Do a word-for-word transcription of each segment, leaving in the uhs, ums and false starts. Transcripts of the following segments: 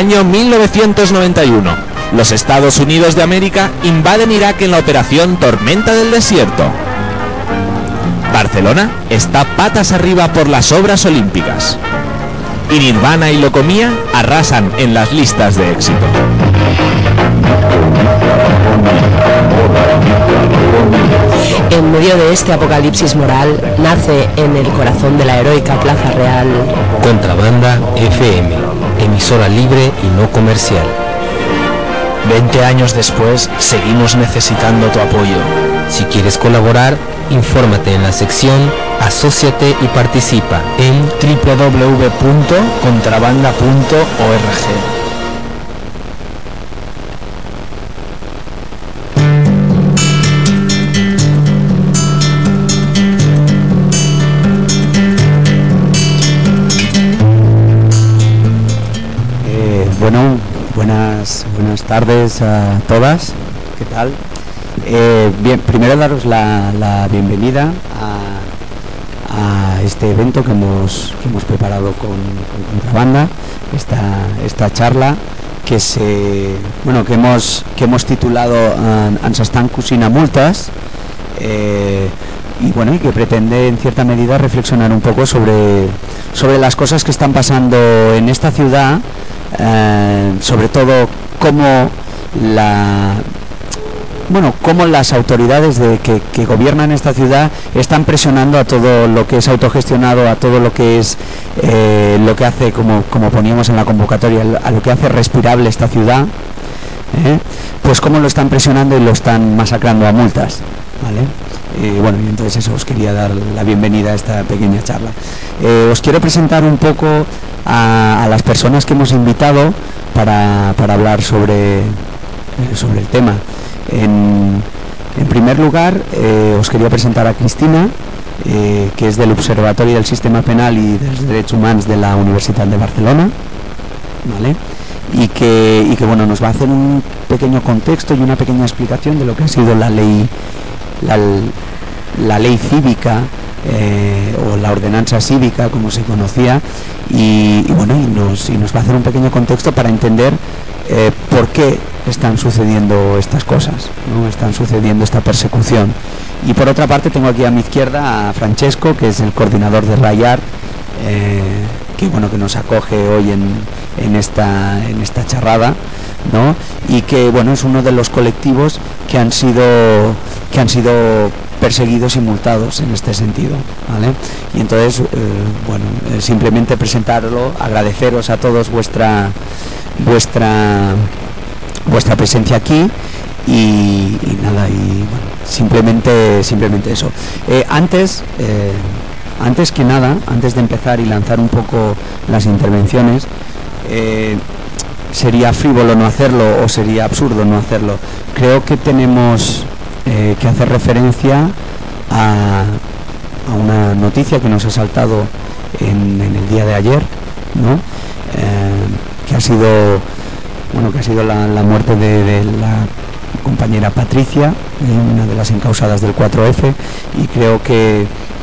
Año mil novecientos noventa y uno. Los Estados Unidos de América invaden Irak en la operación Tormenta del Desierto. Barcelona está patas arriba por las obras olímpicas. Y Nirvana y Locomía arrasan en las listas de éxito. En medio de este apocalipsis moral, nace en el corazón de la heroica Plaza Real Contrabanda F M, emisora libre y no comercial. Veinte años después, seguimos necesitando tu apoyo. Si quieres colaborar, infórmate en la sección Asóciate y participa en doble u doble u doble u punto contrabanda punto org. Bueno, buenas, buenas tardes a todas. ¿Qué tal? Eh, bien, primero daros la, la bienvenida a, a este evento que hemos, que hemos preparado con, con Contrabanda, esta, esta charla que se, bueno, que hemos, que hemos titulado Ens estan cosint a multes, eh, y bueno, y que pretende en cierta medida reflexionar un poco sobre, sobre las cosas que están pasando en esta ciudad. Eh, sobre todo cómo la bueno cómo las autoridades de que, que gobiernan esta ciudad están presionando a todo lo que es autogestionado, a todo lo que es eh, lo que hace, como, como poníamos en la convocatoria, a lo que hace respirable esta ciudad, ¿eh? Pues cómo lo están presionando y lo están masacrando a multas, ¿vale? Y bueno, y entonces eso, os quería dar la bienvenida a esta pequeña charla. Eh, os quiero presentar un poco a, a las personas que hemos invitado para, para hablar sobre, eh, sobre el tema. En, en primer lugar, eh, os quería presentar a Cristina, eh, que es del Observatorio del Sistema Penal y de los Derechos Humanos de la Universidad de Barcelona, ¿vale? Y que, y que bueno, nos va a hacer un pequeño contexto y una pequeña explicación de lo que ha sido la ley La, la ley cívica, eh, o la ordenanza cívica, como se conocía, y, y bueno, y nos, y nos va a hacer un pequeño contexto para entender eh, por qué están sucediendo estas cosas, ¿no? Están sucediendo esta persecución. Y por otra parte tengo aquí a mi izquierda a Francesco, que es el coordinador de Rayar, eh, que bueno, que nos acoge hoy en, en esta en esta charrada, ¿no? Y que bueno, es uno de los colectivos que han sido que han sido perseguidos y multados en este sentido, ¿vale? Y entonces, eh, bueno, eh, simplemente presentarlo, agradeceros a todos vuestra vuestra vuestra presencia aquí y, y nada, y bueno, simplemente simplemente eso. Eh, antes eh, antes que nada, antes de empezar y lanzar un poco las intervenciones, eh, sería frívolo no hacerlo o sería absurdo no hacerlo. Creo que tenemos eh, que hacer referencia a, a una noticia que nos ha saltado en, en el día de ayer, ¿no? Eh, que ha sido bueno que ha sido la, la muerte de, de la compañera Patricia, eh, una de las encausadas del cuatro efe, y creo que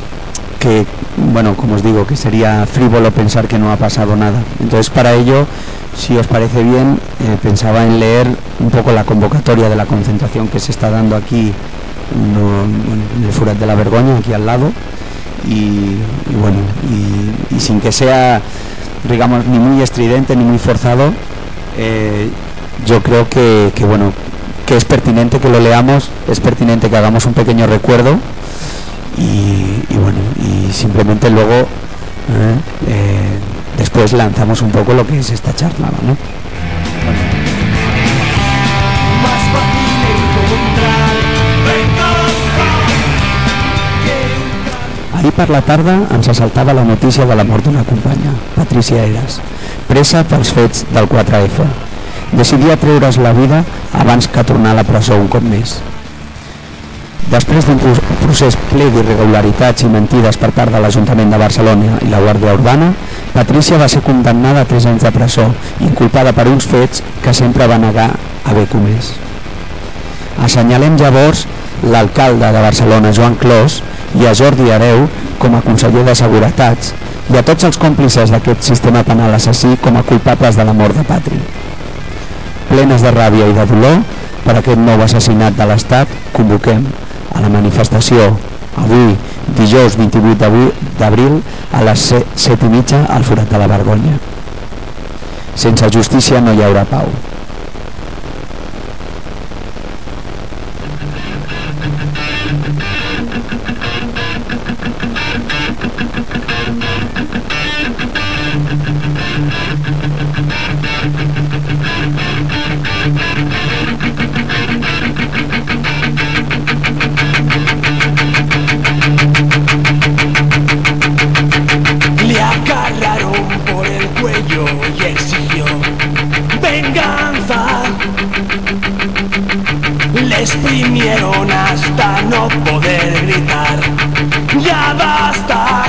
que bueno, como os digo, que sería frívolo pensar que no ha pasado nada. Entonces, para ello, si os parece bien, eh, pensaba en leer un poco la convocatoria de la concentración que se está dando aquí, no, bueno, en el Forat de la Vergoña, aquí al lado, y, y bueno, y, y sin que sea, digamos, ni muy estridente ni muy forzado, eh, yo creo que, que bueno, que es pertinente que lo leamos, es pertinente que hagamos un pequeño recuerdo. Y, y bueno, y simplemente luego eh, eh, después lanzamos un poco lo que es esta charla, ¿no? Ahir per la tarda ens assaltava la notícia de la mort d'una companya, Patricia Eras, presa pels fets del quatre efe. Decidia treure's la vida abans que tornar a la presó un cop més. Després d'un procés ple d'irregularitats i mentides per part de l'Ajuntament de Barcelona i la Guàrdia Urbana, Patricia va ser condemnada a tres anys de presó, inculpada per uns fets que sempre va negar haver comès. Assenyalem llavors l'alcalde de Barcelona, Joan Clos, i a Jordi Hereu com a conseller de Seguretats, i a tots els còmplices d'aquest sistema penal assassí com a culpables de la mort de Patri. Plenes de ràbia i de dolor per aquest nou assassinat de l'Estat, convoquem a la manifestació avui, dijous vint-i-vuit d'abril, a les set i mitja al Forat de la Vergonya. Sense justícia no hi haurà pau. Exprimieron hasta no poder gritar. Ya basta.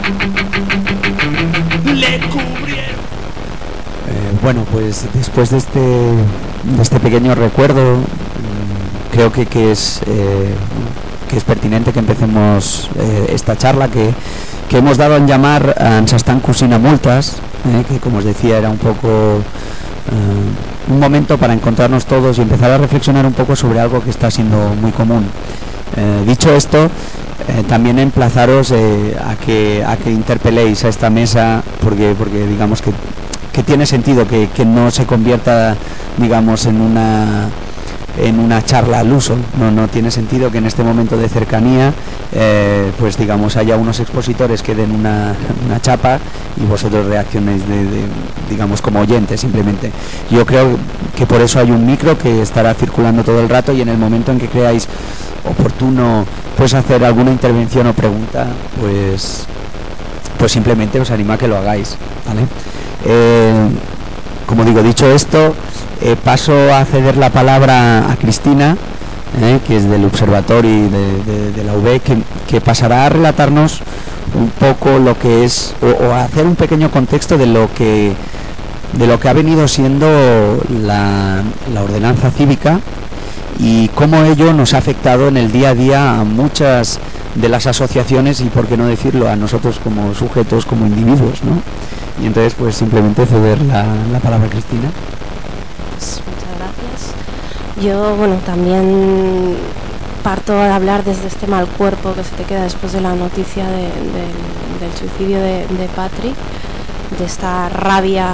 Le cubrieron. Eh, bueno, pues después de este, de este pequeño recuerdo, creo que, que, es, eh, que es pertinente que empecemos eh, esta charla que, que hemos dado en llamar a Ens estan cosint a multas, eh, que como os decía era un poco... Uh, un momento para encontrarnos todos y empezar a reflexionar un poco sobre algo que está siendo muy común. Eh, dicho esto, eh, también emplazaros eh, a que a que interpeléis a esta mesa, porque porque digamos que, que tiene sentido que, que no se convierta, digamos, en una en una charla al uso. No, no tiene sentido que en este momento de cercanía eh, pues digamos haya unos expositores que den una, una chapa y vosotros reaccionéis de, de, digamos como oyentes simplemente. Yo creo que por eso hay un micro que estará circulando todo el rato y en el momento en que creáis oportuno pues hacer alguna intervención o pregunta, pues pues simplemente os animo a que lo hagáis, ¿vale? Eh, como digo, dicho esto, eh, paso a ceder la palabra a Cristina, eh, que es del Observatori de, de, de la U B, que, que pasará a relatarnos un poco lo que es, o, o a hacer un pequeño contexto de lo que de lo que ha venido siendo la, la ordenanza cívica y cómo ello nos ha afectado en el día a día a muchas de las asociaciones y, por qué no decirlo, a nosotros como sujetos, como individuos, ¿no? Y entonces pues simplemente ceder la, la palabra a Cristina. Pues muchas gracias. Yo, bueno, también parto de hablar desde este mal cuerpo que se te queda después de la noticia de, de, del suicidio de, de Patri, de esta rabia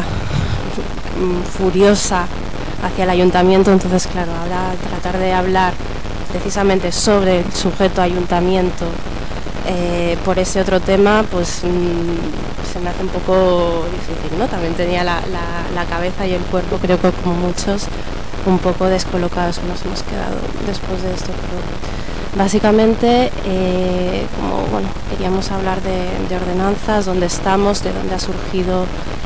furiosa hacia el ayuntamiento. Entonces, claro, ahora tratar de hablar precisamente sobre el sujeto ayuntamiento eh, por ese otro tema, pues mmm, se me hace un poco difícil, ¿no? También tenía la, la, la cabeza y el cuerpo, creo que como muchos, un poco descolocados que nos hemos quedado después de esto. Pero básicamente, eh, como bueno, queríamos hablar de, de ordenanzas, dónde estamos, de dónde ha surgido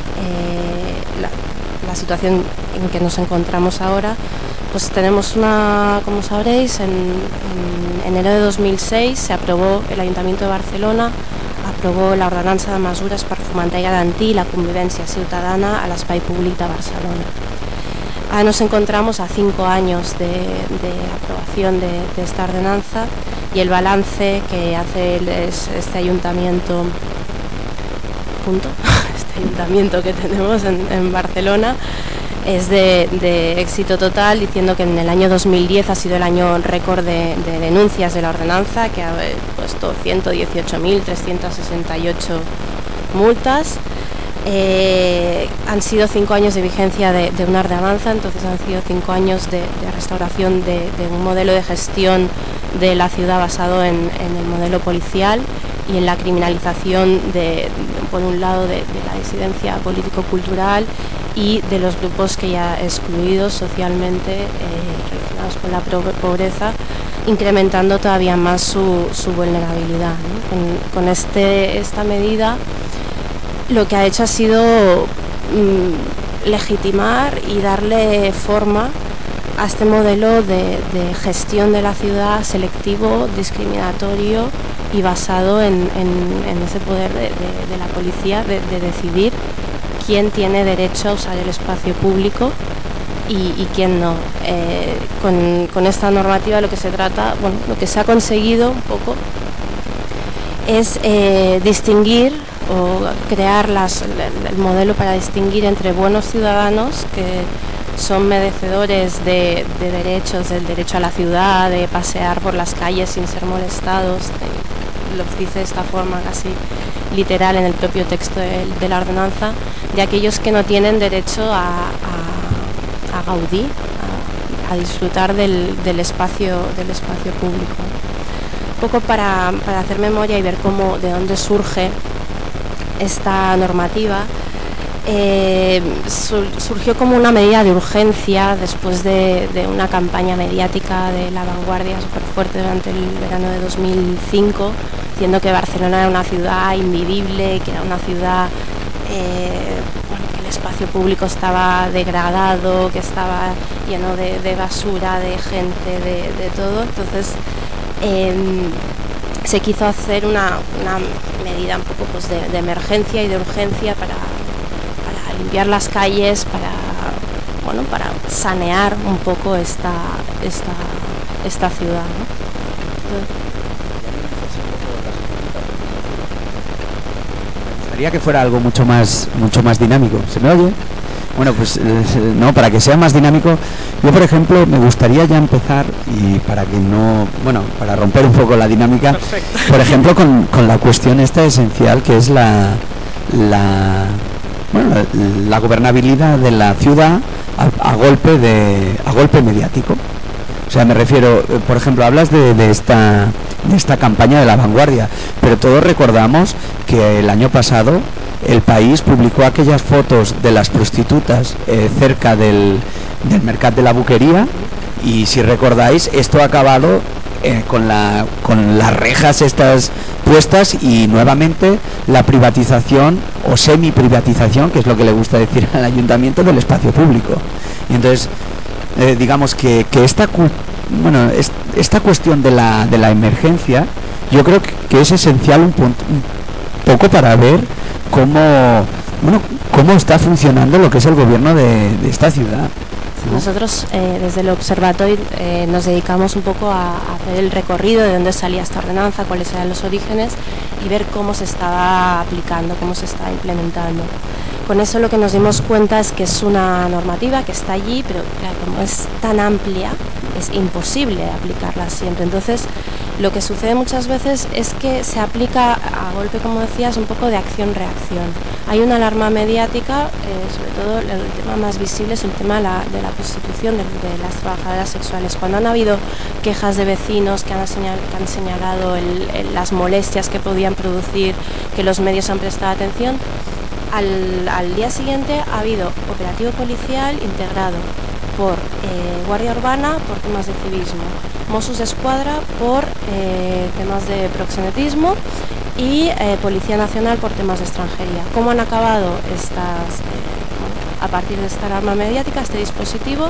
eh, la, la situación en que nos encontramos ahora. Pues tenemos una, como sabréis, en, en enero de dos mil seis se aprobó, el Ayuntamiento de Barcelona aprobó la ordenança de mesures per fomentar i garantir la convivencia ciudadana a l'espai públic de Barcelona. Ahora nos encontramos a cinco años de, de aprobación de, de esta ordenanza y el balance que hace el, es, este ayuntamiento, punto, este ayuntamiento que tenemos en, en Barcelona es de, de éxito total, diciendo que en el año dos mil diez ha sido el año récord de, de denuncias de la ordenanza, que ha puesto ciento dieciocho mil trescientas sesenta y ocho multas. Eh, han sido cinco años de vigencia de, de una ordenanza, entonces han sido cinco años de, de restauración de, de un modelo de gestión de la ciudad basado en, en el modelo policial y en la criminalización de, por un lado de, de la disidencia político-cultural y de los grupos que ya excluidos socialmente eh, relacionados con la pobreza, incrementando todavía más su, su vulnerabilidad, ¿no? Con, con este, esta medida lo que ha hecho ha sido mmm, legitimar y darle forma a este modelo de, de gestión de la ciudad selectivo, discriminatorio y basado en, en, en ese poder de, de, de la policía de, de decidir quién tiene derecho a usar el espacio público y, y quién no. Eh, con, con esta normativa lo que se trata, bueno, lo que se ha conseguido un poco es eh, distinguir o crear las, el, el modelo para distinguir entre buenos ciudadanos que son merecedores de, de derechos, del derecho a la ciudad, de pasear por las calles sin ser molestados, de, lo dice de esta forma casi literal en el propio texto de, de la ordenanza, de aquellos que no tienen derecho a, a, a gaudir, a, a disfrutar del, del, espacio, del espacio público. Un poco para, para hacer memoria y ver cómo, de dónde surge esta normativa. Eh, sur, surgió como una medida de urgencia después de, de una campaña mediática de La Vanguardia súper fuerte durante el verano de dos mil cinco, diciendo que Barcelona era una ciudad invivible, que era una ciudad eh, bueno, que el espacio público estaba degradado, que estaba lleno de, de basura, de gente, de, de todo. Entonces eh, se quiso hacer una, una medida un poco pues, de, de emergencia y de urgencia para limpiar las calles, para bueno para sanear un poco esta esta esta ciudad, ¿no? Me gustaría que fuera algo mucho más mucho más dinámico. ¿Se me oye? Bueno, pues no, para que sea más dinámico, yo por ejemplo me gustaría ya empezar, y para que no, bueno, para romper un poco la dinámica, perfecto, por ejemplo con, con la cuestión esta esencial que es la la Bueno, la, la gobernabilidad de la ciudad a, a golpe de a golpe mediático. O sea, me refiero, por ejemplo, hablas de, de esta de esta campaña de La Vanguardia, pero todos recordamos que el año pasado El País publicó aquellas fotos de las prostitutas eh, cerca del, del Mercat de la Boquería, y si recordáis, esto ha acabado eh, con la con las rejas estas puestas y nuevamente la privatización o semi-privatización, que es lo que le gusta decir al ayuntamiento, del espacio público. Y entonces, eh, digamos que, que esta cu bueno es, esta cuestión de la, de la emergencia, yo creo que, que es esencial un, punto, un poco para ver cómo, bueno, cómo está funcionando lo que es el gobierno de, de esta ciudad. Nosotros eh, desde el observatorio eh, nos dedicamos un poco a, a hacer el recorrido de dónde salía esta ordenanza, cuáles eran los orígenes y ver cómo se estaba aplicando, cómo se estaba implementando. Con eso lo que nos dimos cuenta es que es una normativa que está allí, pero claro, como es tan amplia, es imposible aplicarla siempre. Entonces, lo que sucede muchas veces es que se aplica a golpe, como decías, un poco de acción-reacción. Hay una alarma mediática, eh, sobre todo el, el tema más visible es el tema de la, de la prostitución de, de las trabajadoras sexuales. Cuando han habido quejas de vecinos que han, señal, que han señalado el, el, las molestias que podían producir, que los medios han prestado atención, al, al día siguiente ha habido operativo policial integrado por eh, Guardia Urbana por temas de civismo, Mossos d'Esquadra por eh, temas de proxenetismo y eh, Policía Nacional por temas de extranjería. ¿Cómo han acabado estas, eh, bueno, a partir de esta alarma mediática, este dispositivo?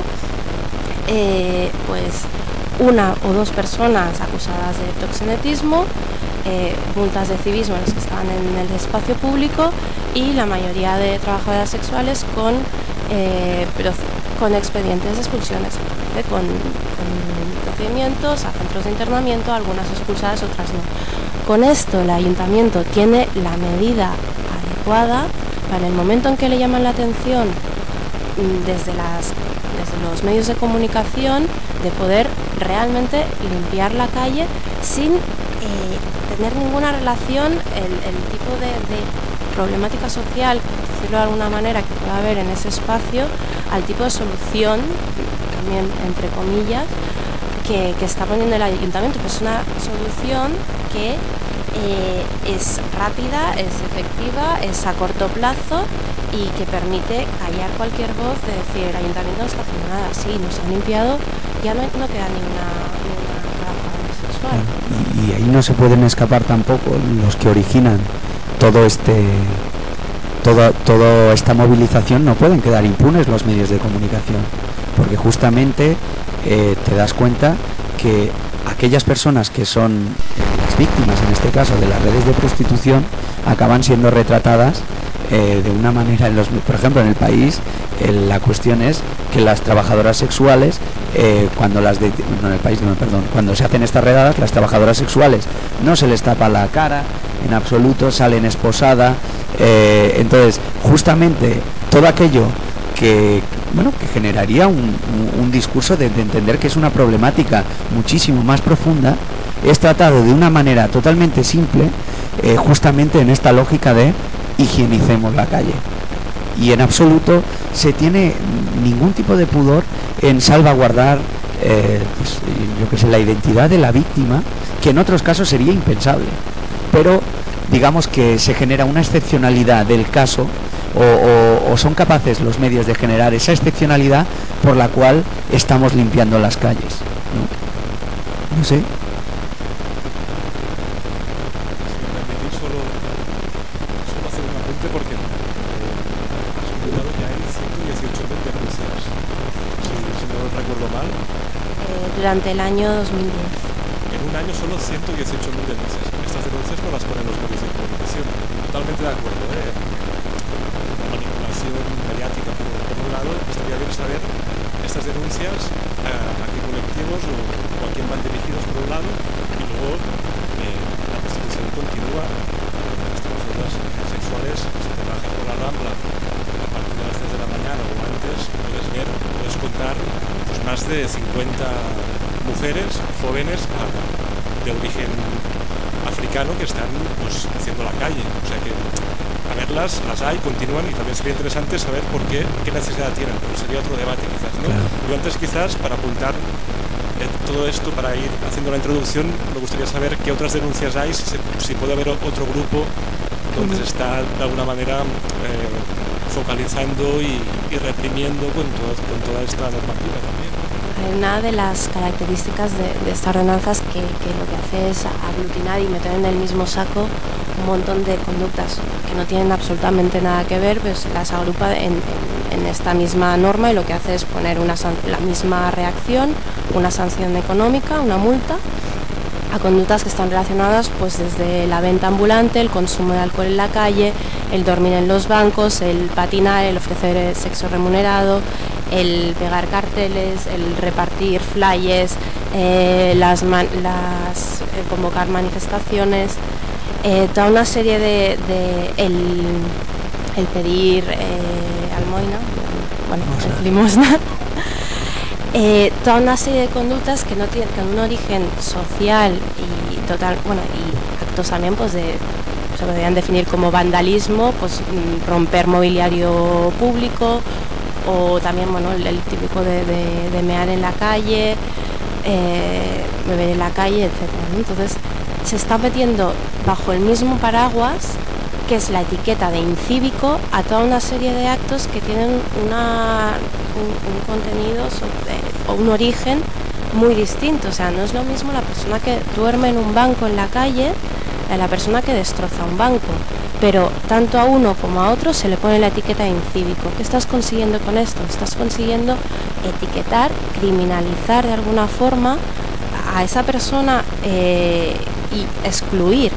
Eh, pues una o dos personas acusadas de proxenetismo, eh, multas de civismo en los que estaban en el espacio público y la mayoría de trabajadoras sexuales con, eh, con expedientes de expulsiones, ¿eh? con, con procedimientos a centros de internamiento, algunas expulsadas, otras no. Con esto el ayuntamiento tiene la medida adecuada para el momento en que le llaman la atención desde, las, desde los medios de comunicación de poder realmente limpiar la calle sin eh, tener ninguna relación el, el tipo de, de problemática social, por decirlo de alguna manera, que pueda haber en ese espacio, al tipo de solución, también entre comillas, que, que está poniendo el ayuntamiento. Pues es una solución que eh, es rápida, es efectiva, es a corto plazo y que permite callar cualquier voz de decir el ayuntamiento no está haciendo nada. Sí, nos han limpiado, ya no, no queda ninguna, ninguna trabajadora sexual. Y, y ahí no se pueden escapar tampoco los que originan todo este toda toda esta movilización. No pueden quedar impunes los medios de comunicación, porque justamente eh, te das cuenta que aquellas personas que son las víctimas, en este caso de las redes de prostitución, acaban siendo retratadas eh, de una manera, en los, por ejemplo, en el país, eh, la cuestión es que las trabajadoras sexuales, eh, cuando las de, no en el país, no, perdón, cuando se hacen estas redadas, las trabajadoras sexuales no se les tapa la cara en absoluto, salen esposadas, eh, entonces justamente todo aquello que bueno que generaría un, un, un discurso de, de entender que es una problemática muchísimo más profunda, es tratado de una manera totalmente simple, eh, justamente en esta lógica de higienicemos la calle, y en absoluto se tiene ningún tipo de pudor en salvaguardar eh, pues, yo que sé, la identidad de la víctima, que en otros casos sería impensable, pero digamos que se genera una excepcionalidad del caso, o, o, o son capaces los medios de generar esa excepcionalidad por la cual estamos limpiando las calles, ¿no? No sé. Solo, solo hacer un apunte porque has comentado que hay ciento dieciocho mil denuncias, si, si no recuerdo mal. Eh, durante el año dos mil diez. En un año solo ciento dieciocho mil denuncias. Estas denuncias no las ponen los medios de comunicación. Totalmente de acuerdo, ¿eh? La manipulación mediática por, por un lado, estaría bien saber estas denuncias a, a qué colectivos o, o a quién van dirigidos por un lado, y luego eh, la prostitución continúa. Las trabajadoras sexuales, si te bajas por la Rambla a partir de las tres de la mañana o antes, puedes ver, puedes contar pues, más de cincuenta mujeres jóvenes a, de origen africano que están pues, haciendo la calle. O sea que a verlas, las hay, continúan, y también sería interesante saber por qué, qué necesidad tienen, pero sería otro debate quizás, ¿no? Claro. Yo antes quizás, para apuntar eh, todo esto, para ir haciendo la introducción, me gustaría saber qué otras denuncias hay, si, se, si puede haber otro grupo donde se está de alguna manera eh, focalizando y, y reprimiendo con, todo, con toda esta normativa también. Una de las características de, de esta ordenanza es que, que lo que hace es aglutinar y meter en el mismo saco un montón de conductas que no tienen absolutamente nada que ver, pues las agrupa en, en, en esta misma norma, y lo que hace es poner una, la misma reacción, una sanción económica, una multa, a conductas que están relacionadas pues desde la venta ambulante, el consumo de alcohol en la calle, el dormir en los bancos, el patinar, el ofrecer sexo remunerado, el pegar carteles, el repartir flyers, eh, las, man, las eh, convocar manifestaciones, eh, toda una serie de, de el, el pedir eh, almoina, bueno, el limosna. Eh, toda una serie de conductas que no tienen un origen social y total, bueno, y actos también pues de, se podrían definir como vandalismo, pues romper mobiliario público, o también bueno el, el típico de, de, de mear en la calle, eh, beber en la calle, etcétera, ¿no? Entonces se está metiendo bajo el mismo paraguas, que es la etiqueta de incívico, a toda una serie de actos que tienen una, un, un contenido sobre, o un origen muy distinto. O sea, no es lo mismo la persona que duerme en un banco en la calle a la persona que destroza un banco, pero tanto a uno como a otro se le pone la etiqueta de incívico. ¿Qué estás consiguiendo con esto? Estás consiguiendo etiquetar, criminalizar de alguna forma a esa persona eh, y excluir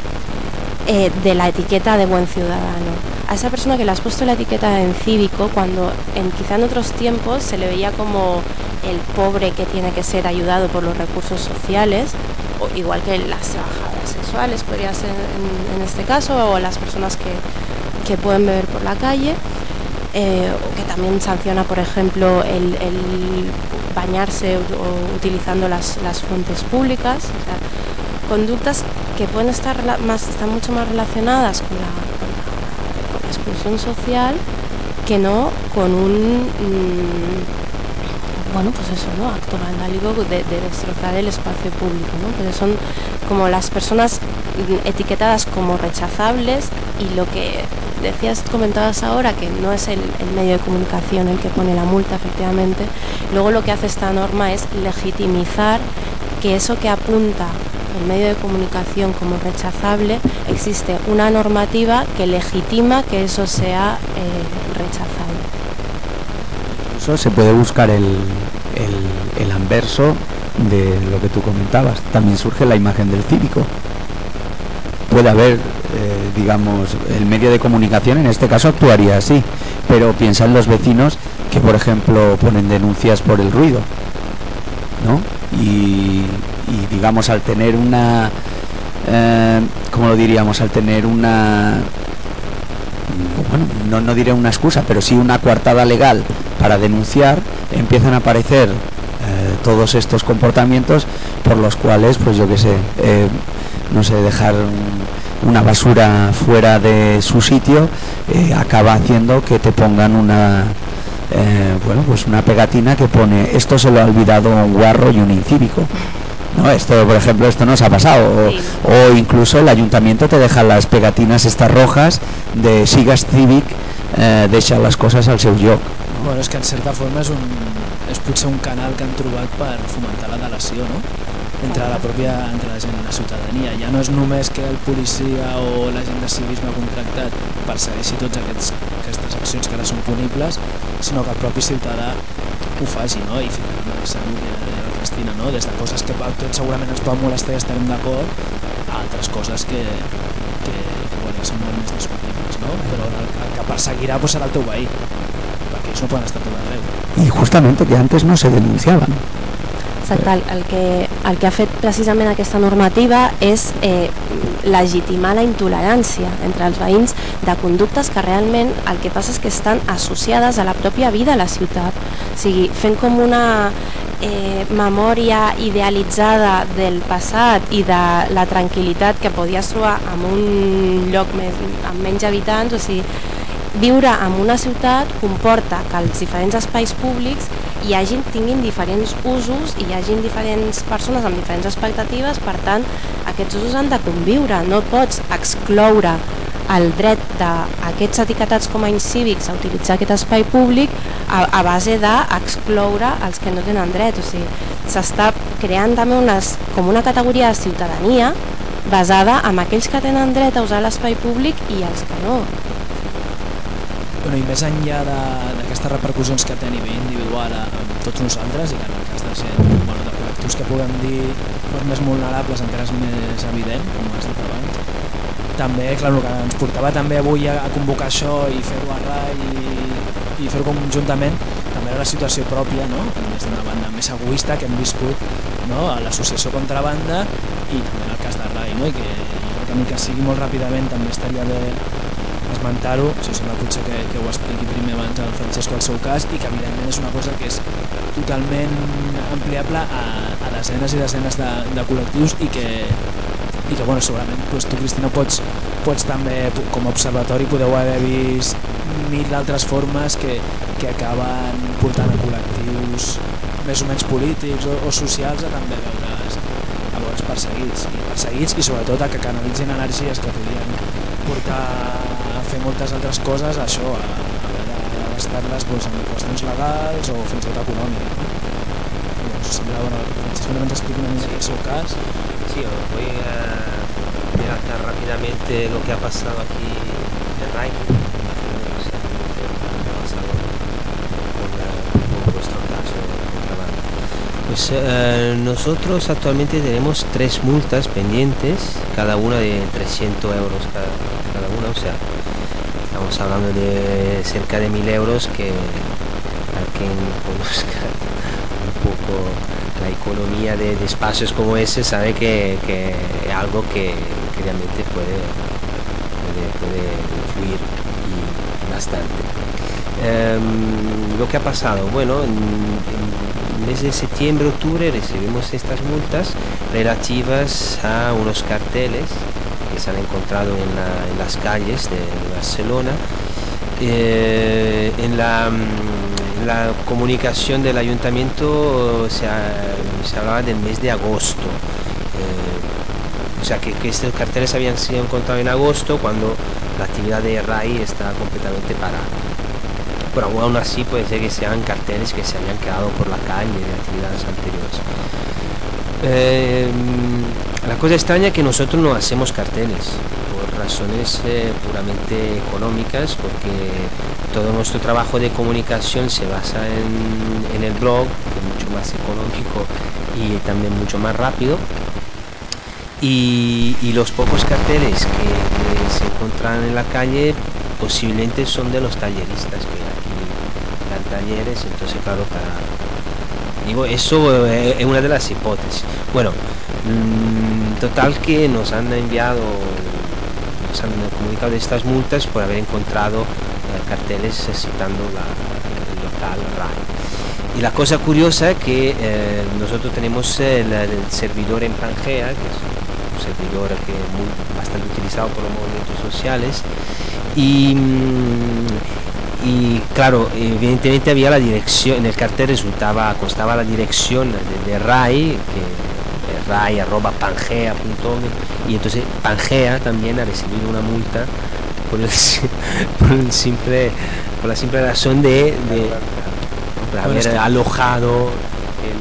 Eh, de la etiqueta de buen ciudadano. A esa persona que le has puesto la etiqueta de incívico, cuando en, quizá en otros tiempos se le veía como el pobre que tiene que ser ayudado por los recursos sociales, o igual que las trabajadoras sexuales podría ser en, en este caso, o las personas que, que pueden beber por la calle, eh, o que también sanciona, por ejemplo, el, el bañarse o, o utilizando las, las fuentes públicas. O sea, conductas que pueden estar más, están mucho más relacionadas con la, con la, con la exclusión social que no con un mmm, bueno pues eso, ¿no? Acto vandálico de, de destrozar el espacio público, ¿no? Pero son como las personas etiquetadas como rechazables, y lo que decías, comentabas ahora, que no es el, el medio de comunicación el que pone la multa, efectivamente. Luego lo que hace esta norma es legitimizar que eso que apunta el medio de comunicación como rechazable, existe una normativa que legitima que eso sea eh, rechazable. Eso se puede buscar el, el, el anverso de lo que tú comentabas. También surge la imagen del cívico. puede haber, eh, digamos, el medio de comunicación en este caso actuaría así, pero piensa en los vecinos que, por ejemplo, ponen denuncias por el ruido, ¿no? Y, y digamos, al tener una, eh, ¿cómo lo diríamos? Al tener una, bueno, no, no diré una excusa, pero sí una coartada legal para denunciar, empiezan a aparecer eh, todos estos comportamientos por los cuales, pues yo qué sé, eh, no sé, dejar una basura fuera de su sitio eh, acaba haciendo que te pongan una eh, bueno, pues una pegatina que pone esto se lo ha olvidado un guarro y un incívico, ¿no? Esto, por ejemplo, esto nos ha pasado, o, Sí. o incluso el ayuntamiento te deja las pegatinas estas rojas de Sigas Cívic, eh, deixa les coses al seu lloc. Bueno, és que en certa forma és, un, és potser un canal que han trobat per fomentar la delació, no? Entre la pròpia, entre la gent, la ciutadania. Ja no és només que el policia o la gent de civisme contractat persegueixi tots aquests, aquestes accions que ara són punibles, sinó que el propi ciutadà ho faci, no? I finalment, segur que la Cristina, no? Des de coses que a tots segurament ens poden molestar i estarem d'acord, a altres coses que, que, que, bueno, són molt més discutibles, no? Però el, el que perseguirà pues, serà el teu veí, perquè ells no poden estar tot arreu. Y justamente que antes no se denunciaban. Exacte, el, el, que, el que ha fet precisament aquesta normativa és eh, legitimar la intolerància entre els veïns de conductes que realment el que passa és que estan associades a la pròpia vida a la ciutat. O sigui, fent com una eh, memòria idealitzada del passat i de la tranquil·litat que podies trobar en un lloc més, amb menys habitants, o sigui, viure en una ciutat comporta que els diferents espais públics hi hagin, tinguin diferents usos i hi hagin diferents persones amb diferents expectatives, per tant aquests usos han de conviure, no pots excloure el dret d'aquests etiquetats com a incívics a utilitzar aquest espai públic a, a base d'excloure els que no tenen dret. O sigui, s'està creant també unes, com una categoria de ciutadania basada en aquells que tenen dret a usar l'espai públic i els que no. Bueno, i més enllà d'aquestes repercussions que té a nivell individual amb tots nosaltres, i que en el cas de gent, bueno, de col·lectius que puguem dir els més vulnerables encara és més evident, com has dit abans, també, clar, el que ens portava també avui a, a convocar això i fer-ho a R A I i, i fer-ho conjuntament, també era la situació pròpia, no? Des d'una banda més egoista que hem viscut, no? A l'associació Contrabanda i també en el cas de R A I, no? I que jo crec que ni que sigui molt ràpidament també estaria bé esmentar-ho, si sembla potser que, que ho expliqui primer abans el Francesco al seu cas, i que evidentment és una cosa que és totalment ampliable a, a desenes i desenes de, de col·lectius i que, i que bueno, segurament doncs, tu, Cristina, pots, pots també, com a observatori, podeu haver vist mil altres formes que, que acaben portant a col·lectius més o menys polítics o, o socials a també veure's, a veure's perseguits, i perseguits i sobretot a que canalitzin energies que podrien portar a fer moltes altres coses, això, a, a gastar-les doncs, en qüestions legals o fins i tot econòmiques. Doncs sembla, bueno, Francesco, que ens expliqui una mica el seu cas. Sí, os voy a relatar rápidamente lo que ha pasado aquí en R A I, o sea, lo que ha pasado con, la, con vuestro caso de Contrabanda. Pues eh, nosotros actualmente tenemos tres multas pendientes, cada una de trescientos euros cada, cada una, o sea, estamos hablando de cerca de mil euros que para quien conozca un poco la economía de, de espacios como ese sabe que, que es algo que, que realmente puede, puede, puede influir y bastante. Um, lo que ha pasado, bueno, en, en mes de septiembre, octubre recibimos estas multas relativas a unos carteles que se han encontrado en, la, en las calles de, de Barcelona. Eh, en, la, en la comunicación del ayuntamiento se, ha, se hablaba del mes de agosto, eh, o sea que, que estos carteles habían sido encontrados en agosto cuando la actividad de R A I está completamente parada. Pero aún así puede ser que sean carteles que se habían quedado por la calle de actividades anteriores. Eh, la cosa extraña es que nosotros no hacemos carteles por razones eh, puramente económicas, porque todo nuestro trabajo de comunicación se basa en, en el blog, que es mucho más económico y también mucho más rápido. y, y los pocos carteles que, que se encuentran en la calle posiblemente son de los talleristas, que aquí dan talleres, entonces claro, para... digo, eso es una de las hipótesis. Bueno, mmm, total que nos han enviado, nos han comunicado de estas multas por haber encontrado eh, carteles citando la, el local R A I. Y la cosa curiosa es que eh, nosotros tenemos el, el servidor en Pangea, que es un servidor que es muy, bastante utilizado por los movimientos sociales, y, y claro, evidentemente había la dirección, en el cartel resultaba, constaba la dirección de, de R A I, que R A I arroba pangea punto org, y entonces Pangea también ha recibido una multa por, el, por, el simple, por la simple razón de, de por haber bueno, alojado el,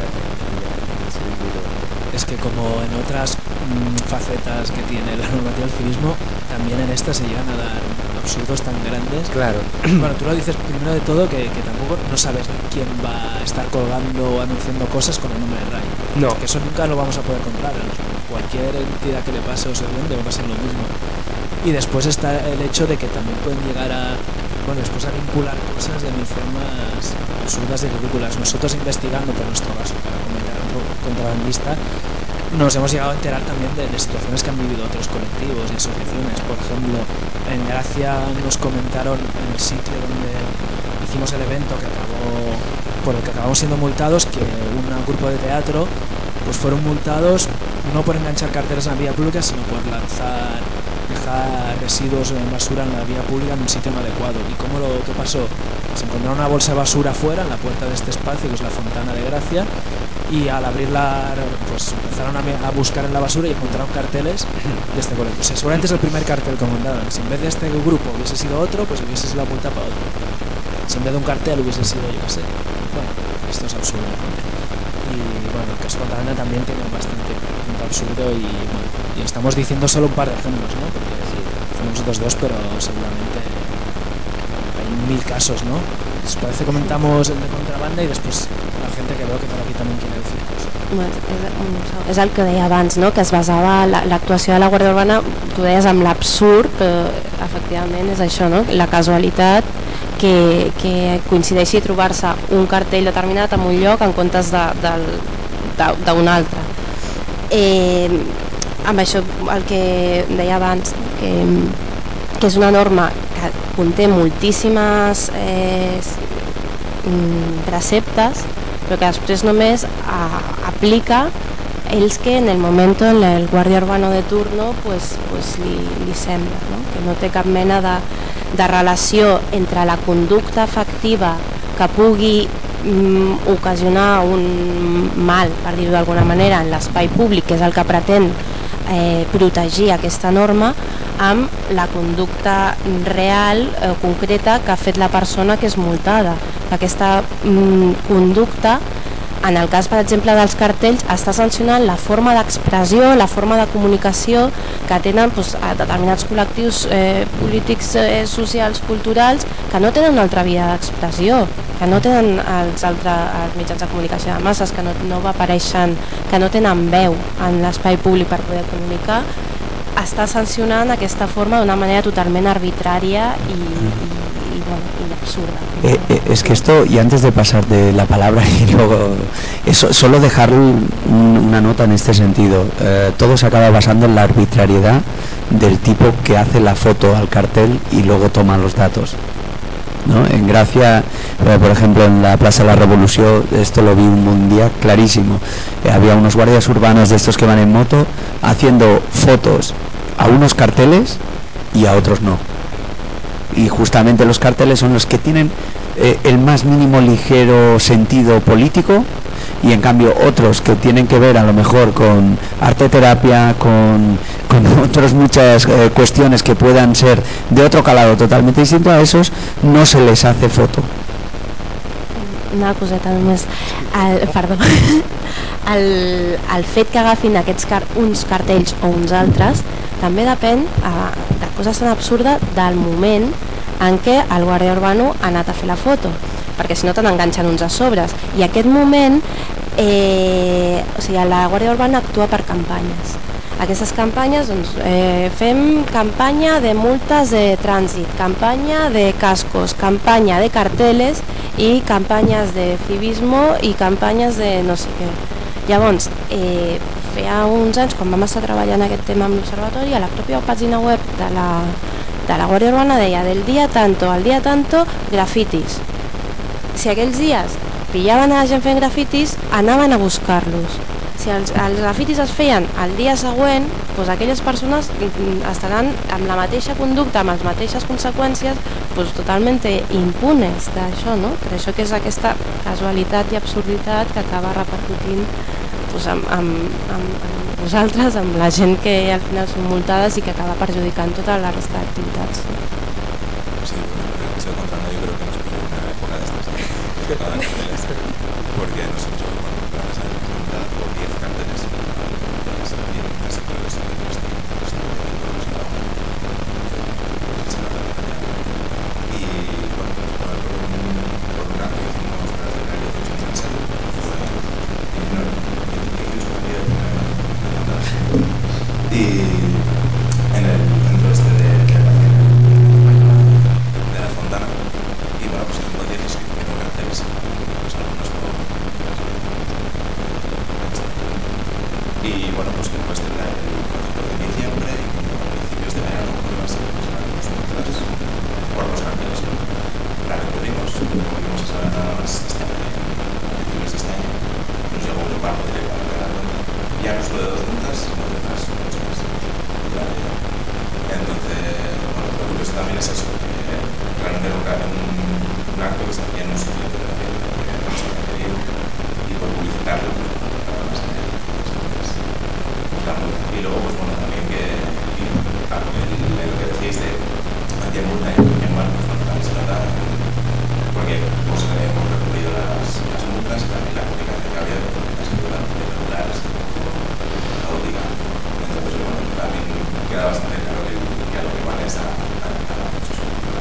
el servidor. Es que como en otras mmm, facetas que tiene la normativa del civismo, también en esta se llegan a dar absurdos tan grandes. Claro. Bueno, tú lo dices primero de todo que, que tampoco no sabes quién va a estar colgando o anunciando cosas con el nombre de R A I. No. Que eso nunca lo vamos a poder controlar. Cualquier entidad que le pase o se vende va a pasar lo mismo. Y después está el hecho de que también pueden llegar a, bueno, después a vincular cosas de mil formas absurdas y ridículas. Nosotros investigando por nuestro caso, para comentar un poco contrabandista, nos hemos llegado a enterar también de, de situaciones que han vivido otros colectivos y asociaciones. Por ejemplo, en Gracia nos comentaron en el sitio donde hicimos el evento que acabó, por el que acabamos siendo multados, que un grupo de teatro pues fueron multados no por enganchar carteles en la vía pública, sino por lanzar, dejar residuos en basura en la vía pública en un sitio inadecuado. ¿Y cómo lo que pasó? Se encontraron una bolsa de basura afuera, en la puerta de este espacio, que es la Fontana de Gracia, y al abrirla, pues empezaron a, a buscar en la basura y encontraron carteles de este colectivo. O sea, seguramente es el primer cartel que mandaron. Si en vez de este grupo hubiese sido otro, pues hubiese sido la multa para otro. Si en vez de un cartel hubiese sido, yo qué sé. Bueno, esto es absurdo, ¿no? Y bueno, el caso Contrabanda también tiene bastante punto absurdo y, bueno, y estamos diciendo solo un par de ejemplos, ¿no? Porque sí, hacemos nosotros dos, pero seguramente hay mil casos, ¿no? Si os parece comentamos el de Contrabanda i després la gent que veu que per aquí també quiere decir coses. Bueno, és el que deia abans, no? Que es basava l'actuació de la Guàrdia Urbana, tu deies amb l'absurd, però efectivament és això, no? La casualitat que, que coincideixi trobar-se un cartell determinat en un lloc en comptes d'un altre. Eh, amb això el que deia abans, que, que és una norma que conté moltíssimes eh, preceptes, però que després només a, aplica ells que en el moment en el guàrdia urbano de turno pues, pues li, li sembla, no? Que no té cap mena de, de relació entre la conducta efectiva que pugui mm, ocasionar un mal, per dir-ho d'alguna manera, en l'espai públic, que és el que pretén eh, protegir aquesta norma, amb la conducta real eh, concreta que ha fet la persona que és multada. Aquesta mm, conducta, en el cas, per exemple, dels cartells, està sancionant la forma d'expressió, la forma de comunicació que tenen doncs, a determinats col·lectius eh, polítics, eh, socials, culturals, que no tenen una altra via d'expressió, que no tenen els, altre, els mitjans de comunicació de masses, que no, no apareixen, que no tenen veu en l'espai públic per poder comunicar. Està sancionant aquesta forma d'una manera totalment arbitrària i, i Y, bueno, y absurda. Eh, eh, es que esto, y antes de pasar de la palabra y luego eso, solo dejar un, una nota en este sentido, eh, todo se acaba basando en la arbitrariedad del tipo que hace la foto al cartel y luego toma los datos, ¿no? En Gracia, eh, por ejemplo, en la Plaza de la Revolución, esto lo vi un, un día clarísimo, eh, había unos guardias urbanos de estos que van en moto haciendo fotos a unos carteles y a otros no. Y justamente los carteles son los que tienen eh, el más mínimo ligero sentido político, y en cambio otros que tienen que ver a lo mejor con arte terapia, con, con otras muchas eh, cuestiones que puedan ser de otro calado totalmente distinto a esos, no se les hace foto. Una coseta només, el, perdó, el, el fet que agafin aquests car uns cartells o uns altres també depèn eh, de coses tan absurdes del moment en què el guàrdia urbano ha anat a fer la foto, perquè si no te n'enganxen uns a sobres, i aquest moment eh, o sigui, la Guàrdia Urbana actua per campanyes. Aquestes campanyes, doncs, eh, fem campanya de multes de trànsit, campanya de cascos, campanya de carteles i campanyes de civismo i campanyes de no sé què. Llavors, eh, feia uns anys, quan vam estar treballant aquest tema amb l'Observatori, a la pròpia pàgina web de la, de la Guàrdia Urbana deia del dia tanto al dia tanto grafitis. Si aquells dies pillaven a la gent fent grafitis, anaven a buscar-los. Si els, els grafitis es feien el dia següent, doncs aquelles persones estaran amb la mateixa conducta, amb les mateixes conseqüències, doncs totalment impunes d'això, no? Per això que és aquesta casualitat i absurditat que acaba repercutint doncs, amb, amb, amb, amb vosaltres, amb la gent que al final són multades i que acaba perjudicant tota la resta d'activitats. Sí, bueno, en el contrario, yo creo que nos pide una época de estas, porque nosotros, bueno, gracias a la comunidad, por diez carteles, bien, casi todo eso de nuestro y, bueno, por un lado hicimos para hacer la elección de salud, fue enorme, y en el centro este de de la Fontana, y bueno, pues hicimos diecisiete carteles, pues algunos y bueno, pues que después tendrá el cuatro de diciembre y a principios de verano pues va a ser pues, por los carteles. La recurrimos, recurrimos hasta principios de este año, nos llegó un pago directamente a la cuenta, ya no solo de dos multas, sino de otras muchas más. Entonces, bueno, lo curioso también es eso, que realmente era un, un acto que se hacía en un sitio de la vida, que no se había querido, y por publicitarlo, para más allá. Y luego, pues bueno, también que y, claro, el, el, lo que decíais de hacía multa y hacía mal, pues bueno, también se nota, porque pues hemos recurrido las, las multas y también la comunicación que había con las circulares regulares, caótica. Entonces, bueno, también queda bastante claro que, que a lo que vale es a, a, a muchos.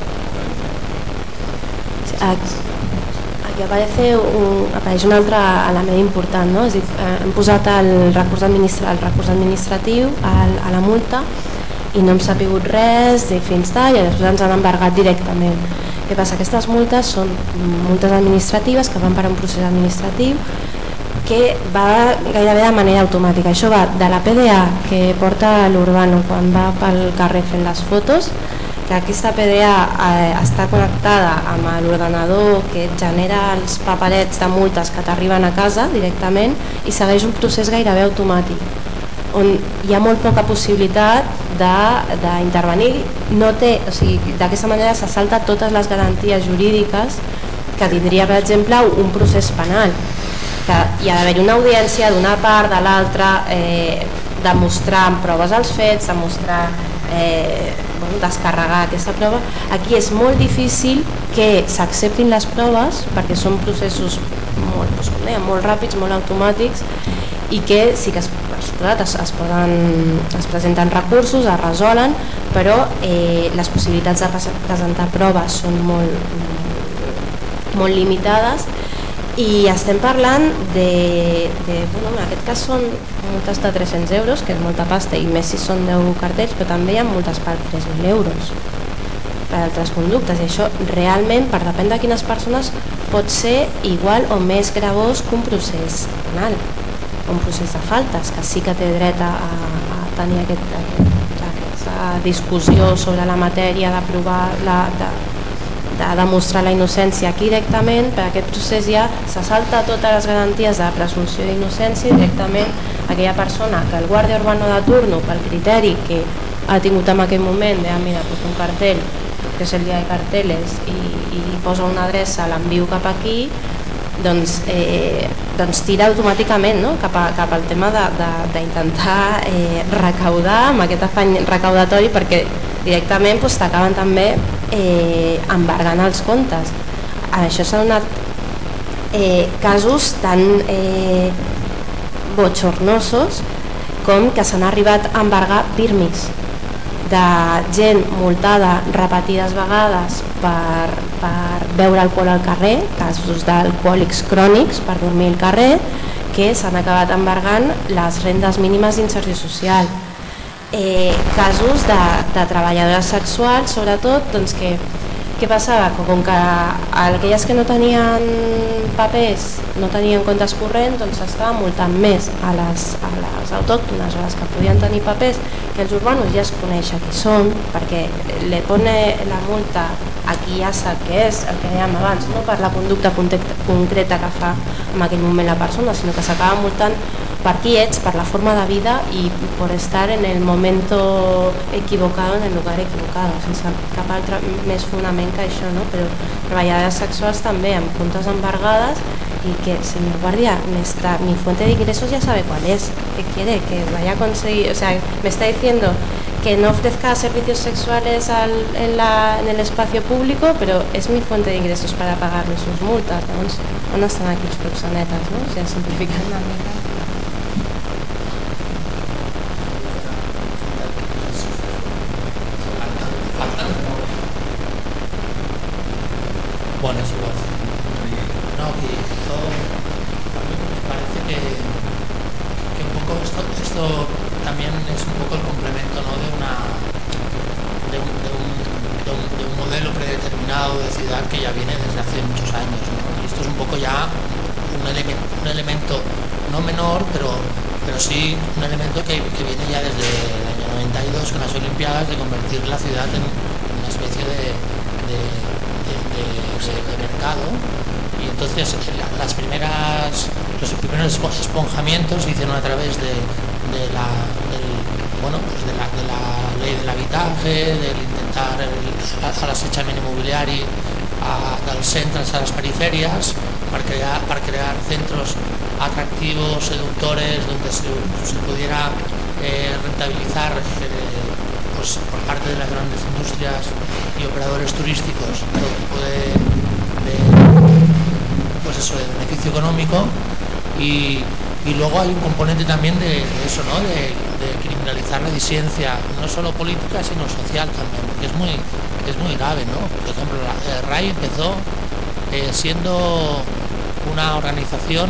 Aquí aparece un, apareix un altre element important, no? És dir, hem posat el recurs, administra, el recurs administratiu al, a la multa i no hem sapigut res i fins tard i després ens han embargat directament. Què passa? Aquestes multes són multes administratives que van per un procés administratiu que va gairebé de manera automàtica. Això va de la P D A que porta l'Urbano quan va pel carrer fent les fotos, que aquesta P D A eh, està connectada amb l'ordenador que genera els paperets de multes que t'arriben a casa directament i segueix un procés gairebé automàtic on hi ha molt poca possibilitat d'intervenir. No té, o sigui, d'aquesta manera se salta totes les garanties jurídiques que tindria, per exemple, un procés penal, que hi ha d'haver una audiència d'una part, de l'altra, eh, demostrar amb proves els fets, demostrar eh, bueno, descarregar aquesta prova. Aquí és molt difícil que s'acceptin les proves perquè són processos molt, doncs, com deia, molt ràpids, molt automàtics i que sí que es, es, es, poden, es presenten recursos, es resolen, però eh, les possibilitats de presentar proves són molt, molt limitades i estem parlant de, de bueno, en aquest cas són multes de tres-cents euros, que és molta pasta i més si són deu cartells, però també hi ha multes per tres mil euros per altres conductes i això realment, per depèn de quines persones, pot ser igual o més gravós que un procés penal, un procés de faltes, que sí que té dret a, a tenir aquest, aquest, aquesta discussió sobre la matèria, de provar la, de, de demostrar la innocència aquí directament. Per aquest procés ja se salta totes les garanties de presumpció d'innocència i directament aquella persona que el guàrdia urbano de turno, pel criteri que ha tingut en aquell moment de, ah, mira, pues un cartell, que és el dia de carteles, i, i posa una adreça, l'envio cap aquí, doncs, eh, doncs tira automàticament, no? cap, a, cap al tema d'intentar eh, recaudar amb aquest afany recaudatori, perquè directament pues, t'acaben també eh, embargant els comptes. Això s'ha donat eh, casos tan eh, bochornosos com que s'han arribat a embargar pirmis de gent multada repetides vegades per, per beure alcohol al carrer, casos d'alcohòlics crònics per dormir al carrer, que s'han acabat embargant les rendes mínimes d'inserció social. eh, casos de, de treballadores sexuals, sobretot, doncs que què passava? Que com que aquelles que no tenien papers, no tenien comptes corrents, doncs s'estava multant més a les, a les autòctones o a les que podien tenir papers, que els urbanos ja es coneixen qui són, perquè le pone la multa a qui ja sap què és, el que dèiem abans, no per la conducta concreta que fa en aquell moment la persona, sinó que s'acaba multant per qui ets, per la forma de vida i per estar en el momento equivocado, en el lugar equivocado, sense cap altre més fonament que això, no? Però treballadores sexuals també amb comptes embargades y que, señor guardia, me está, mi fuente de ingresos ya sabe cuál es, ¿qué quiere? Que vaya a conseguir, o sea, me está diciendo que no ofrezca servicios sexuales al, en, la, en el espacio público, pero es mi fuente de ingresos para pagarle sus multas, doncs on estan aquí els proxenetes, no? O sigui, simplificant una mica. Bueno, es igual. No, que esto también me parece que, que un poco esto, esto también es un poco el complemento, ¿no? de una de un, de un, de un, de un modelo predeterminado de ciudad que ya viene desde hace muchos años, ¿no? Y esto es un poco ya un, elemen, un elemento no menor, pero, pero sí un elemento que, que viene ya desde el año noventa y dos con las Olimpiadas, de convertir la ciudad en una especie de, de De, de, de mercado, y entonces las primeras los primeros esponjamientos se hicieron a través de, de la del, bueno pues de la, de la ley del habitaje, del intentar el, a, a l'assetjament immobiliari a, dels centres a les periferias para crear, para crear centros atractivos, seductores, donde se, se pudiera eh, rentabilizar eh, pues por parte de las grandes industrias y operadores turísticos todo tipo de, de pues eso de beneficio económico, y, y luego hay un componente también de, de eso, ¿no? de, de criminalizar la disidencia, no solo política sino social también, porque es muy es muy grave, ¿no? Por ejemplo, la eh, R A I empezó eh, siendo una organización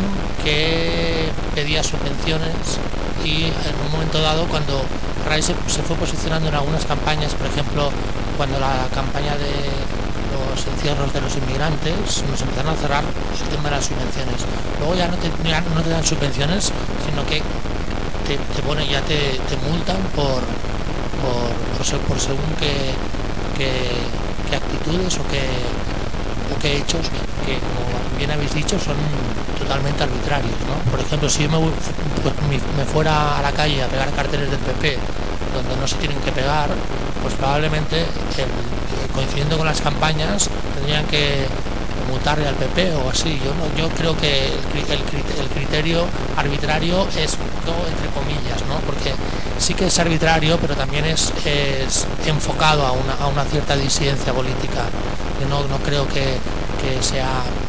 que pedía subvenciones, y en un momento dado, cuando R A I se, se fue posicionando en algunas campañas, por ejemplo, cuando la campaña de los encierros de los inmigrantes, nos empezaron a cerrar el tema de las subvenciones. Luego ya no te, ya no te dan subvenciones, sino que te, te ponen, ya te, te multan por por, por, ser, por según qué, qué, qué actitudes o qué, o qué hechos que, como bien habéis dicho, son totalmente arbitrarios, ¿no? Por ejemplo, si yo me, pues, me fuera a la calle a pegar carteles del P P donde no se tienen que pegar, pues probablemente el, coincidiendo con las campañas tendrían que multarle al P P o así. Yo no, yo creo que el, el, el criterio arbitrario es todo entre comillas, ¿no? Porque sí que es arbitrario, pero también es, es enfocado a una, a una cierta disidencia política. Yo no, no creo que, que sea...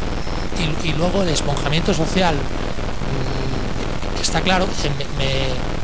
Y, y luego el esponjamiento social, mmm, está claro que me, me,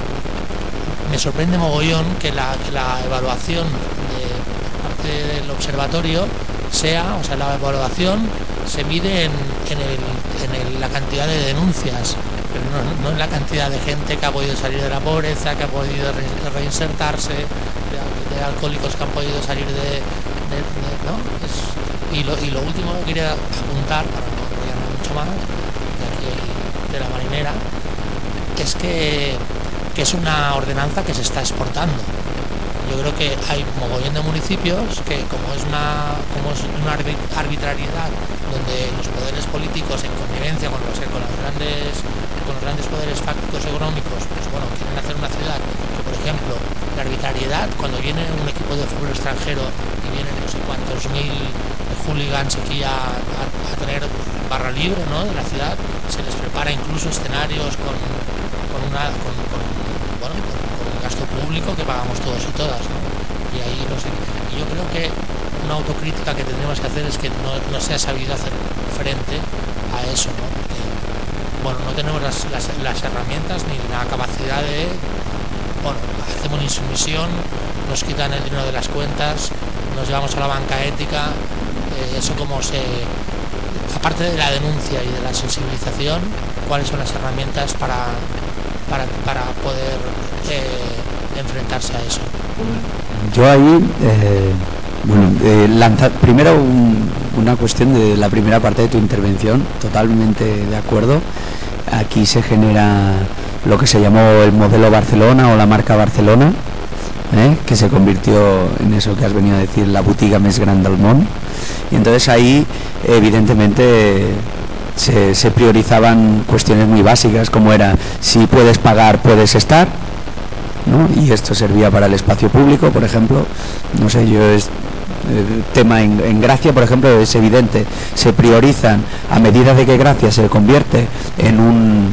me sorprende mogollón que la, que la evaluación de parte del observatorio sea, o sea, la evaluación se mide en, en, el, en el, la cantidad de denuncias, pero no, no en la cantidad de gente que ha podido salir de la pobreza, que ha podido re, reinsertarse, de, de alcohólicos que han podido salir de... de, de ¿no? Es, y, lo, y lo último que quería apuntar, para no enrollarme mucho más, de, aquí, de la marinera, es que, que es una ordenanza que se está exportando. Yo creo que hay mogollón de municipios que, como es una como es una arbitrariedad donde los poderes políticos, en connivencia con los, con los grandes con los grandes poderes fácticos económicos, pues bueno, quieren hacer una ciudad que, por ejemplo, la arbitrariedad, cuando viene un equipo de fútbol extranjero y vienen no sé cuántos mil hooligans aquí a, a, a tener barra libre, ¿no?, de la ciudad, se les prepara incluso escenarios con, con una con, con, bueno, con, con gasto público que pagamos todos y todas, ¿no? Y ahí no sé, y yo creo que una autocrítica que tendríamos que hacer es que no, no se ha sabido hacer frente a eso, ¿no? Porque, bueno, no tenemos las, las, las herramientas ni la capacidad de, bueno, hacemos insumisión, nos quitan el dinero de las cuentas, nos llevamos a la banca ética, eh, eso como se, aparte de la denuncia y de la sensibilización, cuáles son las herramientas para para, para poder eh, enfrentarse a eso. Yo ahí, eh, bueno, eh, lanzar, primero un, una cuestión de la primera parte de tu intervención, totalmente de acuerdo. Aquí se genera lo que se llamó el modelo Barcelona o la marca Barcelona, ¿eh? que se convirtió en eso que has venido a decir, la botiga más grande del mundo. Y entonces ahí, evidentemente, se, se priorizaban cuestiones muy básicas, como era, si puedes pagar, puedes estar, ¿no? Y esto servía para el espacio público, por ejemplo. No sé, yo es el tema en, en Gracia, por ejemplo, es evidente, se priorizan a medida de que Gracia se convierte en un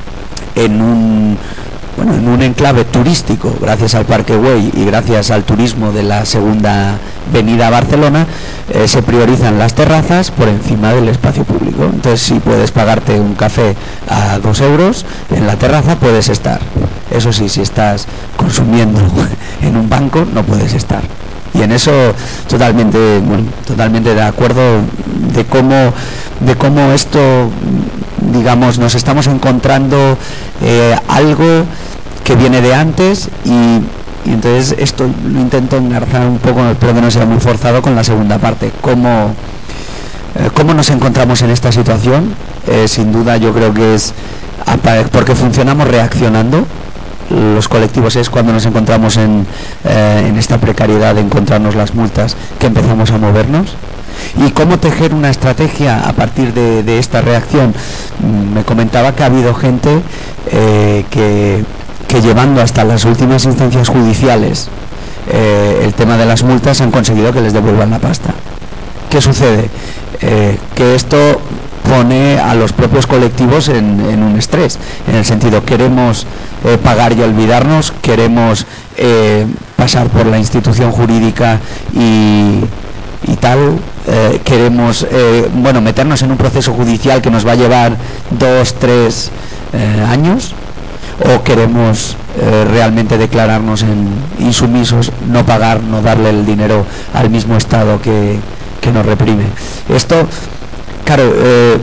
en un bueno, en un enclave turístico, gracias al Parque Güell y gracias al turismo de la segunda venida a Barcelona, eh, se priorizan las terrazas por encima del espacio público. Entonces, si puedes pagarte un café a dos euros, en la terraza puedes estar. Eso sí, si estás consumiendo en un banco, no puedes estar. Y en eso totalmente, bueno, totalmente de acuerdo de cómo, de cómo esto, digamos, nos estamos encontrando eh, algo que viene de antes y, y entonces esto lo intento engarzar un poco, espero que no sea muy forzado, con la segunda parte. Cómo, eh, cómo nos encontramos en esta situación. Eh, sin duda yo creo que es porque funcionamos reaccionando. Los colectivos es cuando nos encontramos en, eh, en esta precariedad de encontrarnos las multas que empezamos a movernos. Y cómo tejer una estrategia a partir de, de esta reacción. Me comentaba que ha habido gente eh, que, que llevando hasta las últimas instancias judiciales eh, el tema de las multas han conseguido que les devuelvan la pasta. ¿Qué sucede? Eh, que esto pone a los propios colectivos en, en un estrés, en el sentido, queremos eh, pagar y olvidarnos, queremos eh, pasar por la institución jurídica y, y tal, eh, queremos eh, bueno, meternos en un proceso judicial que nos va a llevar dos, tres eh, años, o queremos eh, realmente declararnos en insumisos, no pagar, no darle el dinero al mismo Estado que, que nos reprime. Esto, claro, eh,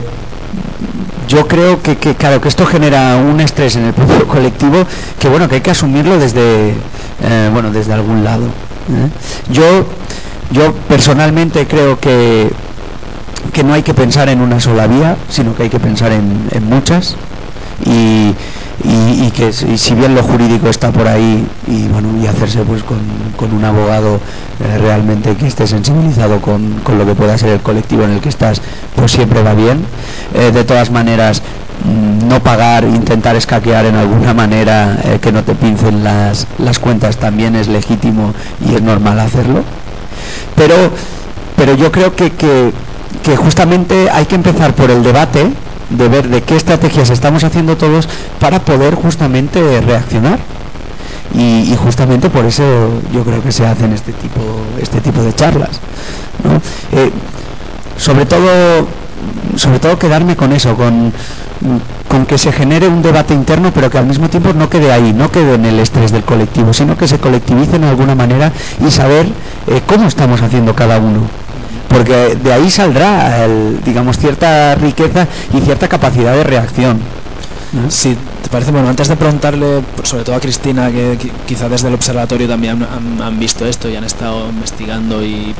yo creo que, que claro que esto genera un estrés en el propio colectivo que bueno que hay que asumirlo desde eh, bueno desde algún lado, ¿eh? Yo yo personalmente creo que que no hay que pensar en una sola vía, sino que hay que pensar en, en muchas y Y, y que y si bien lo jurídico está por ahí y bueno y hacerse pues con, con un abogado eh, realmente que esté sensibilizado con, con lo que pueda ser el colectivo en el que estás, pues siempre va bien. Eh, de todas maneras, no pagar, intentar escaquear en alguna manera, eh, que no te pincen las, las cuentas, también es legítimo y es normal hacerlo, pero pero yo creo que, que, que justamente hay que empezar por el debate de ver de qué estrategias estamos haciendo todos para poder justamente reaccionar y, y justamente por eso yo creo que se hacen este tipo este tipo de charlas, ¿no? Eh, sobre todo sobre todo quedarme con eso, con, con que se genere un debate interno, pero que al mismo tiempo no quede ahí, no quede en el estrés del colectivo, sino que se colectivice de alguna manera y saber eh, cómo estamos haciendo cada uno, porque de ahí saldrá el, digamos, cierta riqueza y cierta capacidad de reacción. Si te parece, bueno, antes de preguntarle sobre todo a Cristina, que, que quizá desde el observatorio también han, han visto esto y han estado investigando y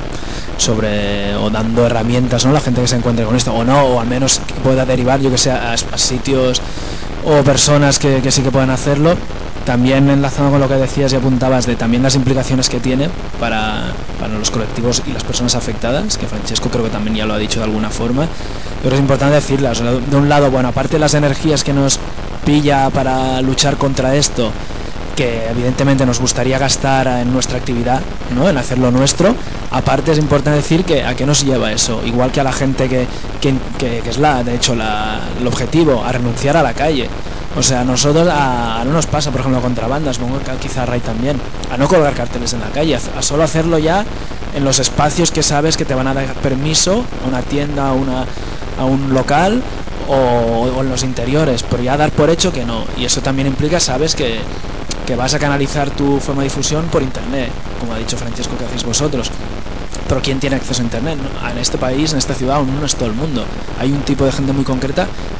sobre o dando herramientas, ¿no? La gente que se encuentre con esto o no, o al menos que pueda derivar, yo que sé, a, a sitios o personas que, que sí que puedan hacerlo. También enlazando con lo que decías y apuntabas de también las implicaciones que tiene para, para los colectivos y las personas afectadas, que Francesco creo que también ya lo ha dicho de alguna forma, pero es importante decirlas. De un lado, bueno, aparte de las energías que nos pilla para luchar contra esto, que evidentemente nos gustaría gastar en nuestra actividad, ¿no? En hacerlo nuestro, aparte es importante decir que a qué nos lleva eso, igual que a la gente que, que, que, que es la, de hecho la, el objetivo, a renunciar a la calle. O sea, nosotros a, a no nos pasa, por ejemplo, contrabandas, supongo que quizá Ray también, a no colgar carteles en la calle, a, a solo hacerlo ya en los espacios que sabes que te van a dar permiso, a una tienda, a, una, a un local o, o en los interiores, pero ya dar por hecho que no. Y eso también implica, sabes, que, que vas a canalizar tu forma de difusión por internet, como ha dicho Francesco que hacéis vosotros. Pero ¿quién tiene acceso a internet? En este país, en esta ciudad, aún no es todo el mundo. Hay un tipo de gente muy concreta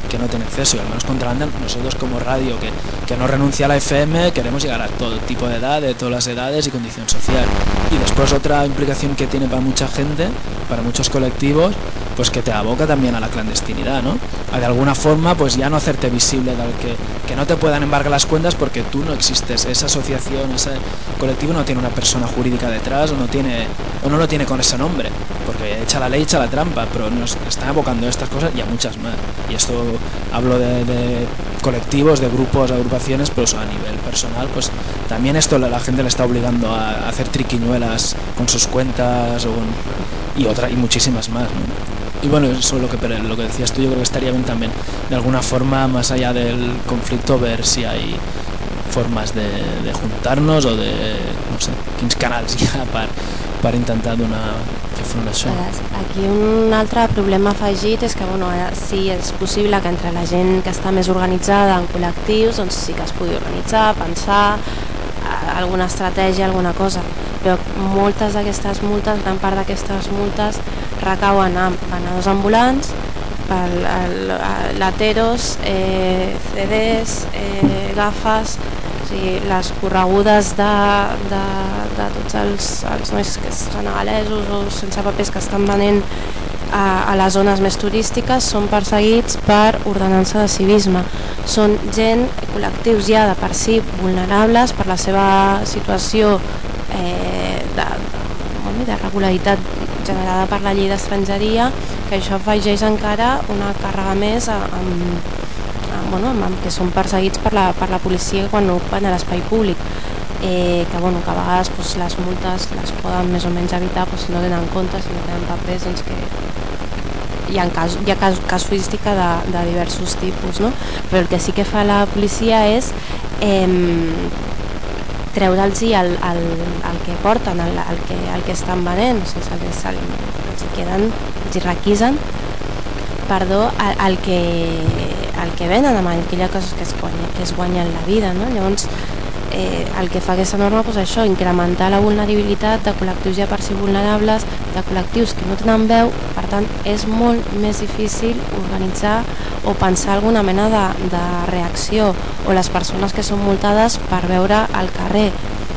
que no tiene acceso, y al menos contrabandas nosotros como radio que, que no renuncia a la F M queremos llegar a todo tipo de edad, de todas las edades y condición social. Y después otra implicación que tiene para mucha gente, para muchos colectivos, pues que te aboca también a la clandestinidad, ¿no? A de alguna forma pues ya no hacerte visible, tal que, que no te puedan embargar las cuentas porque tú no existes, esa asociación, ese colectivo no tiene una persona jurídica detrás o no tiene o no lo tiene con ese nombre, porque echa la ley, echa la trampa, pero nos están abocando a estas cosas y a muchas más. Y esto hablo de, de colectivos, de grupos, agrupaciones, pero a nivel personal, pues también esto la, la gente le está obligando a, a hacer triquiñuelas con sus cuentas o con, y otra y muchísimas más, ¿no? Y bueno, eso es lo que, lo que decías tú, yo creo que estaría bien también, de alguna forma, más allá del conflicto, ver si hay formes de, de juntar-nos o de, no sé, quins canals hi ha per, per intentar donar fer front a això. Aquí un altre problema afegit és que, bueno, sí, és possible que entre la gent que està més organitzada en col·lectius, doncs sí que es pugui organitzar, pensar alguna estratègia, alguna cosa, però moltes d'aquestes multes, gran part d'aquestes multes recauen en venedors ambulants, per lateros, eh, C Ds, eh, gafes, o sigui, les corregudes de, de, de tots els, els nois que senegalesos o sense papers que estan venent a, a les zones més turístiques són perseguits per ordenança de civisme. Són gent, col·lectius ja de per si vulnerables per la seva situació eh, de, de, de regularitat generada per la llei d'estrangeria, que això afegeix encara una càrrega més amb, amb, bueno, amb, que són perseguits per la, per la policia quan ocupen a l'espai públic, eh, que, bueno, que a vegades pues, les multes les poden més o menys evitar pues, si no tenen compte, si no tenen papers, doncs que hi ha, cas, hi ha cas, casuística de, de diversos tipus, no? Però el que sí que fa la policia és eh, treure'ls el, el, el que porten, el, el, que, el que estan venent, o sigui, els, els queden, els requisen, perdó, el, el, que, el que venen amb aquella cosa que es, guanya, que es guanyen la vida, no? Llavors, eh, el que fa aquesta norma és pues, això, incrementar la vulnerabilitat de col·lectius ja per si vulnerables, de col·lectius que no tenen veu, per tant, és molt més difícil organitzar o pensar alguna mena de, de reacció, o les persones que són multades per veure al carrer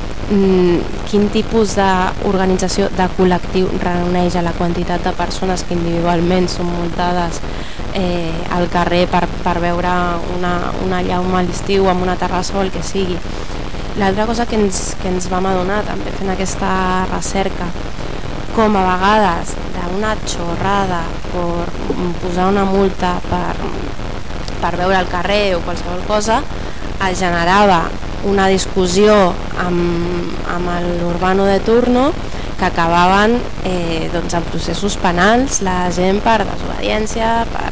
mm, quin tipus d'organització de col·lectiu reuneix a la quantitat de persones que individualment són multades eh, al carrer per, per veure una, una llauma a l'estiu amb una terrassa o el que sigui. L'altra cosa que ens, que ens vam adonar també fent aquesta recerca, com a vegades d'una xorrada per posar una multa per, per veure al carrer o qualsevol cosa, es generava una discussió amb, amb l'urbano de turno que acabaven eh, doncs en processos penals, la gent per desobediència, per,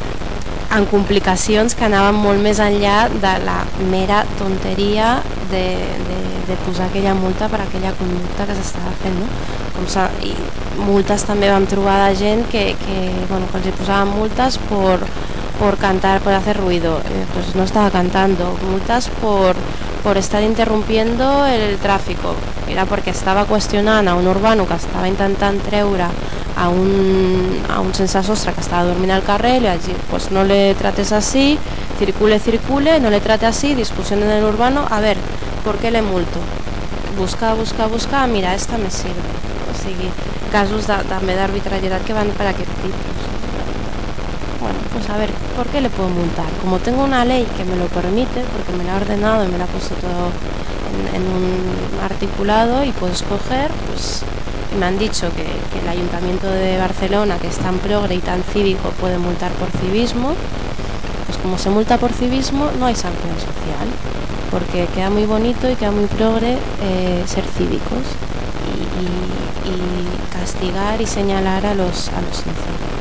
en complicacions que anaven molt més enllà de la mera tonteria de, de, de posar aquella multa per aquella conducta que s'estava fent, no? Com i multes també vam trobar de gent que, que, bueno, que els hi posaven multes por, por cantar, por hacer ruido, eh, pues no estaba cantando, multas por, por estar interrumpiendo el tráfico, era porque estava qüestionant a un urbano que estava intentant treure a un, a un sense sostre que estava dormint al carrer, le vaig dir, pues no le trates así, circule, circule, no le trate así, discusión en el urbano, a ver, ¿por qué le multo? Busca, busca, busca, mira, esta me sirve. O sigui, casos de, també d'arbitrarietat que van per aquest tipus. Bueno, pues a ver, ¿por qué le puedo multar? Como tengo una ley que me lo permite, porque me la ha ordenado y me la ha puesto todo en, en un articulado y puedo escoger, pues me han dicho que, que el Ayuntamiento de Barcelona, que es tan progre y tan cívico, puede multar por civismo, pues como se multa por civismo no hay sanción social, porque queda muy bonito y queda muy progre eh, ser cívicos y, y, y castigar y señalar a los, a los incívicos.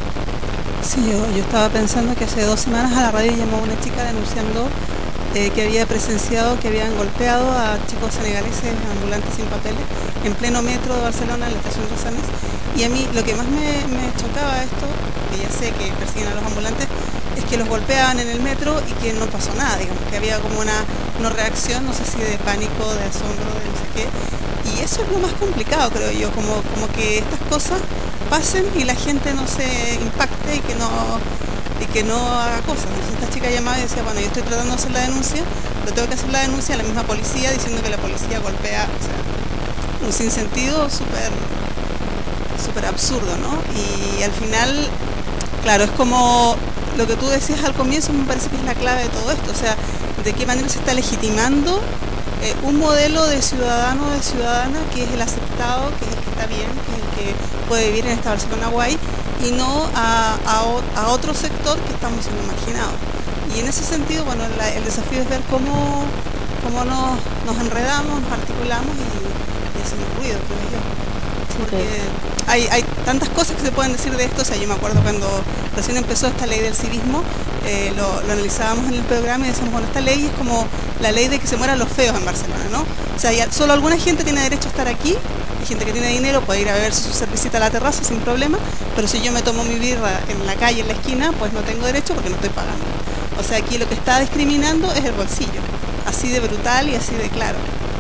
Sí, yo, yo estaba pensando que hace dos semanas a la radio llamó una chica denunciando eh, que había presenciado que habían golpeado a chicos senegaleses ambulantes sin papeles en pleno metro de Barcelona, en la estación Rosanes. Y a mí lo que más me, me chocaba esto, que ya sé que persiguen a los ambulantes, es que los golpeaban en el metro y que no pasó nada, digamos, que había como una no reacción, no sé si de pánico, de asombro, de no sé qué. Y eso es lo más complicado, creo yo, como, como que estas cosas pasen y la gente no se impacte y que no, y que no haga cosas. Entonces esta chica llamaba y decía, bueno, yo estoy tratando de hacer la denuncia, pero tengo que hacer la denuncia a la misma policía diciendo que la policía golpea, o sea, un sinsentido súper súper absurdo, ¿no? Y al final, claro, es como lo que tú decías al comienzo, me parece que es la clave de todo esto, o sea, de qué manera se está legitimando eh, un modelo de ciudadano o de ciudadana que es el aceptado, que es el que está bien, que es el que puede vivir en esta Barcelona guay, y no a, a, a otro sector que estamos siendo marginados. Y en ese sentido, bueno, la, el desafío es ver cómo, cómo nos, nos enredamos, nos articulamos y, y hacemos ruido, creo yo. Porque hay, hay tantas cosas que se pueden decir de esto. O sea, yo me acuerdo cuando recién empezó esta ley del civismo, eh, lo, lo analizábamos en el programa y decíamos, bueno, esta ley es como la ley de que se mueran los feos en Barcelona, ¿no? O sea, ya solo alguna gente tiene derecho a estar aquí, hay gente que tiene dinero, puede ir a beberse su cervecita a la terraza sin problema, pero si yo me tomo mi birra en la calle, en la esquina, pues no tengo derecho porque no estoy pagando. O sea, aquí lo que está discriminando es el bolsillo, así de brutal y así de claro.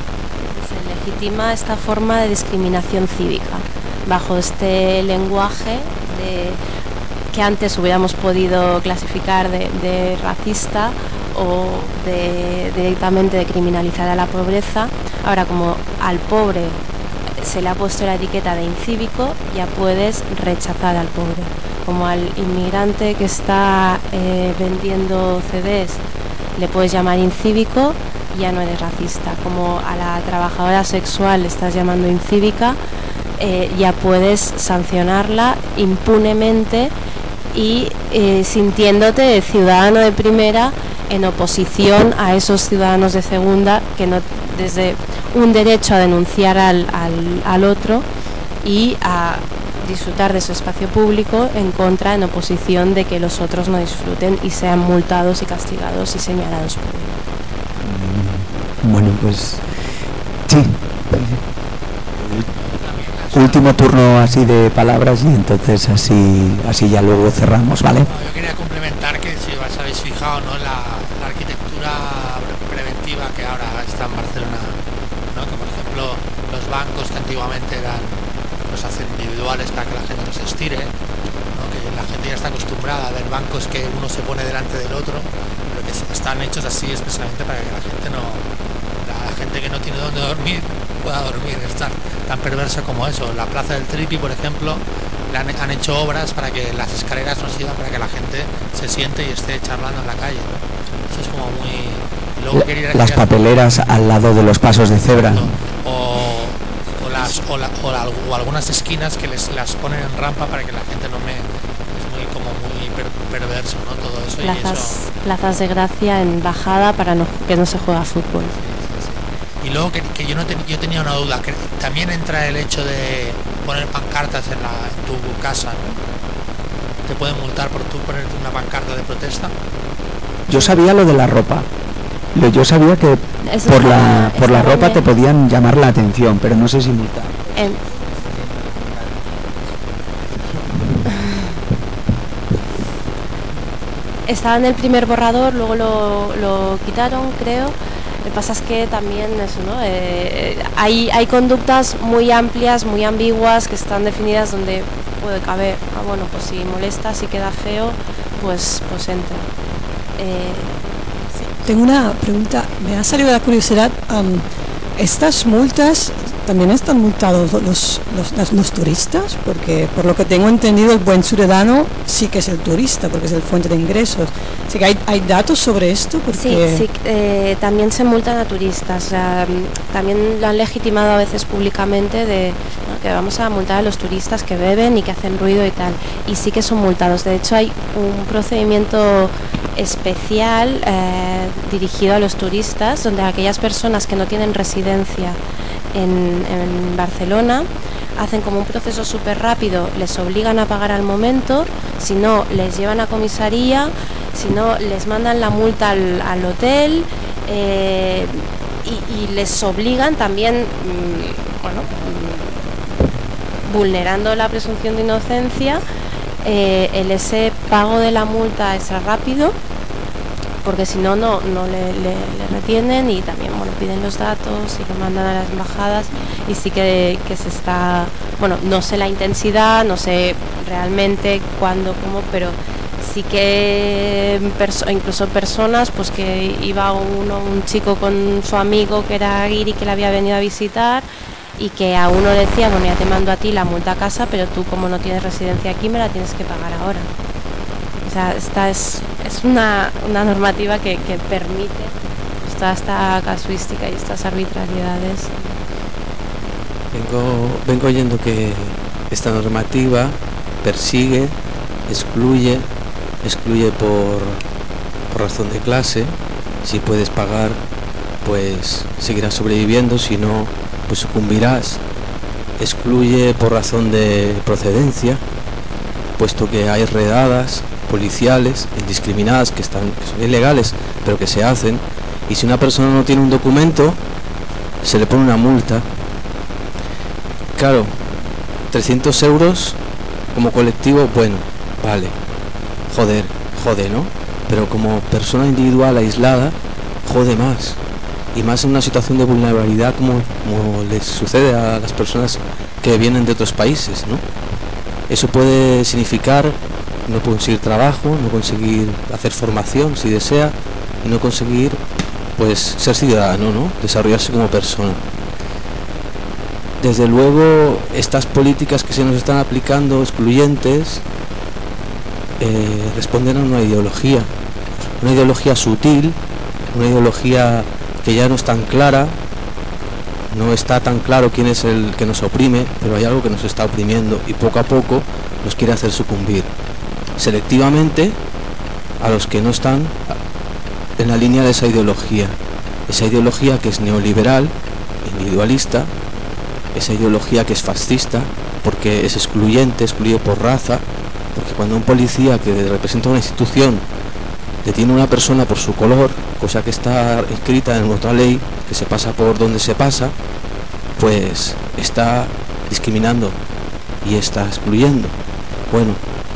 Se legitima esta forma de discriminación cívica bajo este lenguaje de, que antes hubiéramos podido clasificar de, de racista o de, de directamente de criminalizar a la pobreza. Ahora, como al pobre se le ha puesto la etiqueta de incívico, ya puedes rechazar al pobre. Como al inmigrante que está eh, vendiendo C Ds le puedes llamar incívico, ya no eres racista. Como a la trabajadora sexual le estás llamando incívica, eh, ya puedes sancionarla impunemente y eh, sintiéndote ciudadano de primera en oposición a esos ciudadanos de segunda que no, desde un derecho a denunciar al, al, al otro y a disfrutar de su espacio público en contra, en oposición de que los otros no disfruten y sean multados y castigados y señalados por ello. Bueno, pues sí. Último turno así de palabras y entonces así así ya luego cerramos, ¿vale? No, yo quería complementar que si os habéis fijado, ¿no?, la, la arquitectura preventiva que ahora está en Barcelona, ¿no? Que por ejemplo los bancos que antiguamente eran, los hacen individuales para que la gente no se estire, ¿no? Que la gente ya está acostumbrada a ver bancos que uno se pone delante del otro, pero que están hechos así especialmente para que la gente no, la gente que no tiene dónde dormir pueda dormir, estar tan perverso como eso. La plaza del Tripi, por ejemplo, le han, han hecho obras para que las escaleras no sirvan para que la gente se siente y esté charlando en la calle, ¿no? Eso es como muy... Luego quería las papeleras al lado de los pasos de cebra, ¿no? o, o, las, o, la, o, la, o algunas esquinas que les las ponen en rampa para que la gente no me... Es muy como muy per, perverso, ¿no? Todo eso. Plazas, y eso... plazas de gracia en bajada para no, que no se juega fútbol. Y luego que, que yo no ten, yo tenía una duda, que también entra el hecho de poner pancartas en, la, en tu casa, ¿no? ¿Te pueden multar por tú ponerte una pancarta de protesta? Yo sabía lo de la ropa. Yo sabía que Eso por está, la por la ropa bien. te podían llamar la atención, pero no sé si multar. Eh, Estaba en el primer borrador, luego lo, lo quitaron, creo. Lo que pasa es que también eso, ¿no? Eh, hay, hay conductas muy amplias, muy ambiguas, que están definidas donde puede caber, ah, bueno, pues si molesta, si queda feo, pues, pues entra. Eh, Tengo una pregunta, me ha salido la curiosidad. Um, ¿Estas multas también están multados los, los, los, los turistas? Porque por lo que tengo entendido, el buen ciudadano sí que es el turista, porque es el fuente de ingresos. Así que hay, hay datos sobre esto. Porque... Sí, sí, eh, también se multan a turistas. O sea, también lo han legitimado a veces públicamente de, ¿no?, que vamos a multar a los turistas que beben y que hacen ruido y tal. Y sí que son multados. De hecho, hay un procedimiento especial eh, dirigido a los turistas, donde aquellas personas que no tienen residencia en, en Barcelona hacen como un proceso súper rápido, les obligan a pagar al momento, si no les llevan a comisaría, si no les mandan la multa al, al hotel eh, y, y les obligan también, mmm, bueno, mmm, vulnerando la presunción de inocencia, eh, el ese pago de la multa extra rápido, porque si no, no, no le, le, le retienen y también, bueno, piden los datos y lo mandan a las embajadas y sí que, que se está, bueno, no sé la intensidad, no sé realmente cuándo, cómo, pero sí que perso incluso personas pues que iba uno, un chico con su amigo que era guiri que le había venido a visitar y que a uno le decía, bueno, ya te mando a ti la multa a casa, pero tú como no tienes residencia aquí me la tienes que pagar ahora. O sea, esta es, es una, una normativa que, que permite pues, toda esta casuística y estas arbitrariedades. Vengo, vengo oyendo que esta normativa persigue, excluye, excluye por, por razón de clase. Si puedes pagar, pues seguirás sobreviviendo, si no, pues sucumbirás. Excluye por razón de procedencia, puesto que hay redadas policiales indiscriminadas que están que son ilegales, pero que se hacen, y si una persona no tiene un documento, se le pone una multa. Claro, trescientos euros como colectivo, bueno, vale, joder, jode, ¿no? Pero como persona individual aislada, jode más. Y más en una situación de vulnerabilidad como, como les sucede a las personas que vienen de otros países, ¿no? Eso puede significar no conseguir trabajo, no conseguir hacer formación si desea, y no conseguir, pues, ser ciudadano, ¿no? Desarrollarse como persona. Desde luego, estas políticas que se nos están aplicando, excluyentes, eh, responden a una ideología, una ideología sutil, una ideología que ya no es tan clara, no está tan claro quién es el que nos oprime, pero hay algo que nos está oprimiendo y poco a poco nos quiere hacer sucumbir, selectivamente, a los que no están en la línea de esa ideología, esa ideología que es neoliberal, individualista, esa ideología que es fascista, porque es excluyente, excluye por raza, porque cuando un policía que representa una institución detiene a una persona por su color, cosa que está escrita en otra ley, que se pasa por donde se pasa, pues está discriminando y está excluyendo. Bueno,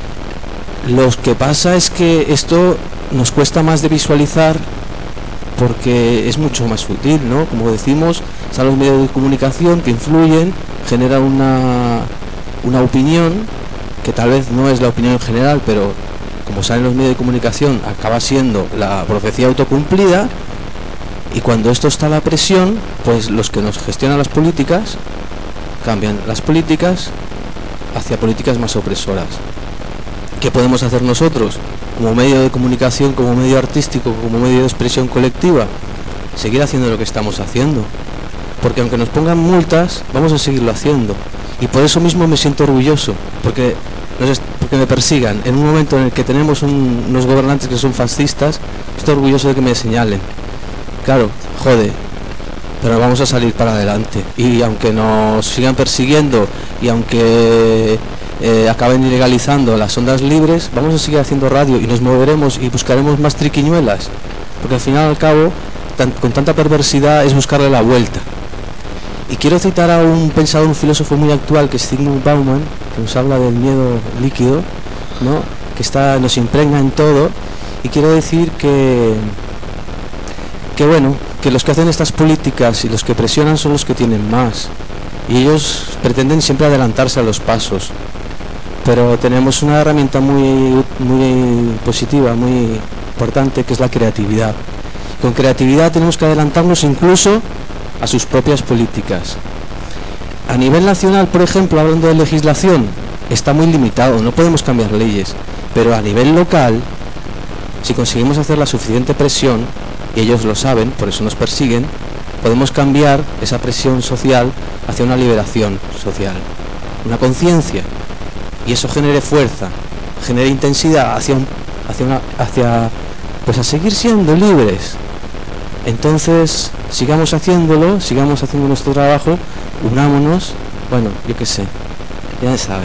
lo que pasa es que esto nos cuesta más de visualizar porque es mucho más sutil, ¿no? Como decimos, están los medios de comunicación que influyen, generan una, una opinión que tal vez no es la opinión general, pero como salen los medios de comunicación acaba siendo la profecía autocumplida, y cuando esto está a la presión, pues los que nos gestionan las políticas cambian las políticas hacia políticas más opresoras. ¿Qué podemos hacer nosotros como medio de comunicación, como medio artístico, como medio de expresión colectiva? Seguir haciendo lo que estamos haciendo, porque aunque nos pongan multas, vamos a seguirlo haciendo, y por eso mismo me siento orgulloso, porque nos porque me persigan en un momento en el que tenemos un, unos gobernantes que son fascistas. Estoy orgulloso de que me señalen. Claro, jode, pero vamos a salir para adelante, y aunque nos sigan persiguiendo y aunque eh, acaben ilegalizando las ondas libres, vamos a seguir haciendo radio y nos moveremos y buscaremos más triquiñuelas, porque al final y al cabo tan, con tanta perversidad es buscarle la vuelta. Y quiero citar a un pensador, un filósofo muy actual, que es Zygmunt Bauman, que nos habla del miedo líquido, ¿no? Que está, nos impregna en todo, y quiero decir que que bueno, que los que hacen estas políticas y los que presionan son los que tienen más, y ellos pretenden siempre adelantarse a los pasos, pero tenemos una herramienta muy, muy positiva, muy importante, que es la creatividad. Con creatividad tenemos que adelantarnos incluso a sus propias políticas. A nivel nacional, por ejemplo, hablando de legislación, está muy limitado, no podemos cambiar leyes, pero a nivel local, si conseguimos hacer la suficiente presión, y ellos lo saben, por eso nos persiguen, podemos cambiar esa presión social hacia una liberación social, una conciencia, y eso genere fuerza, genere intensidad hacia, un, hacia, una, hacia pues a seguir siendo libres. Entonces, sigamos haciéndolo, sigamos haciendo nuestro trabajo, unámonos, bueno, yo qué sé, ya saben.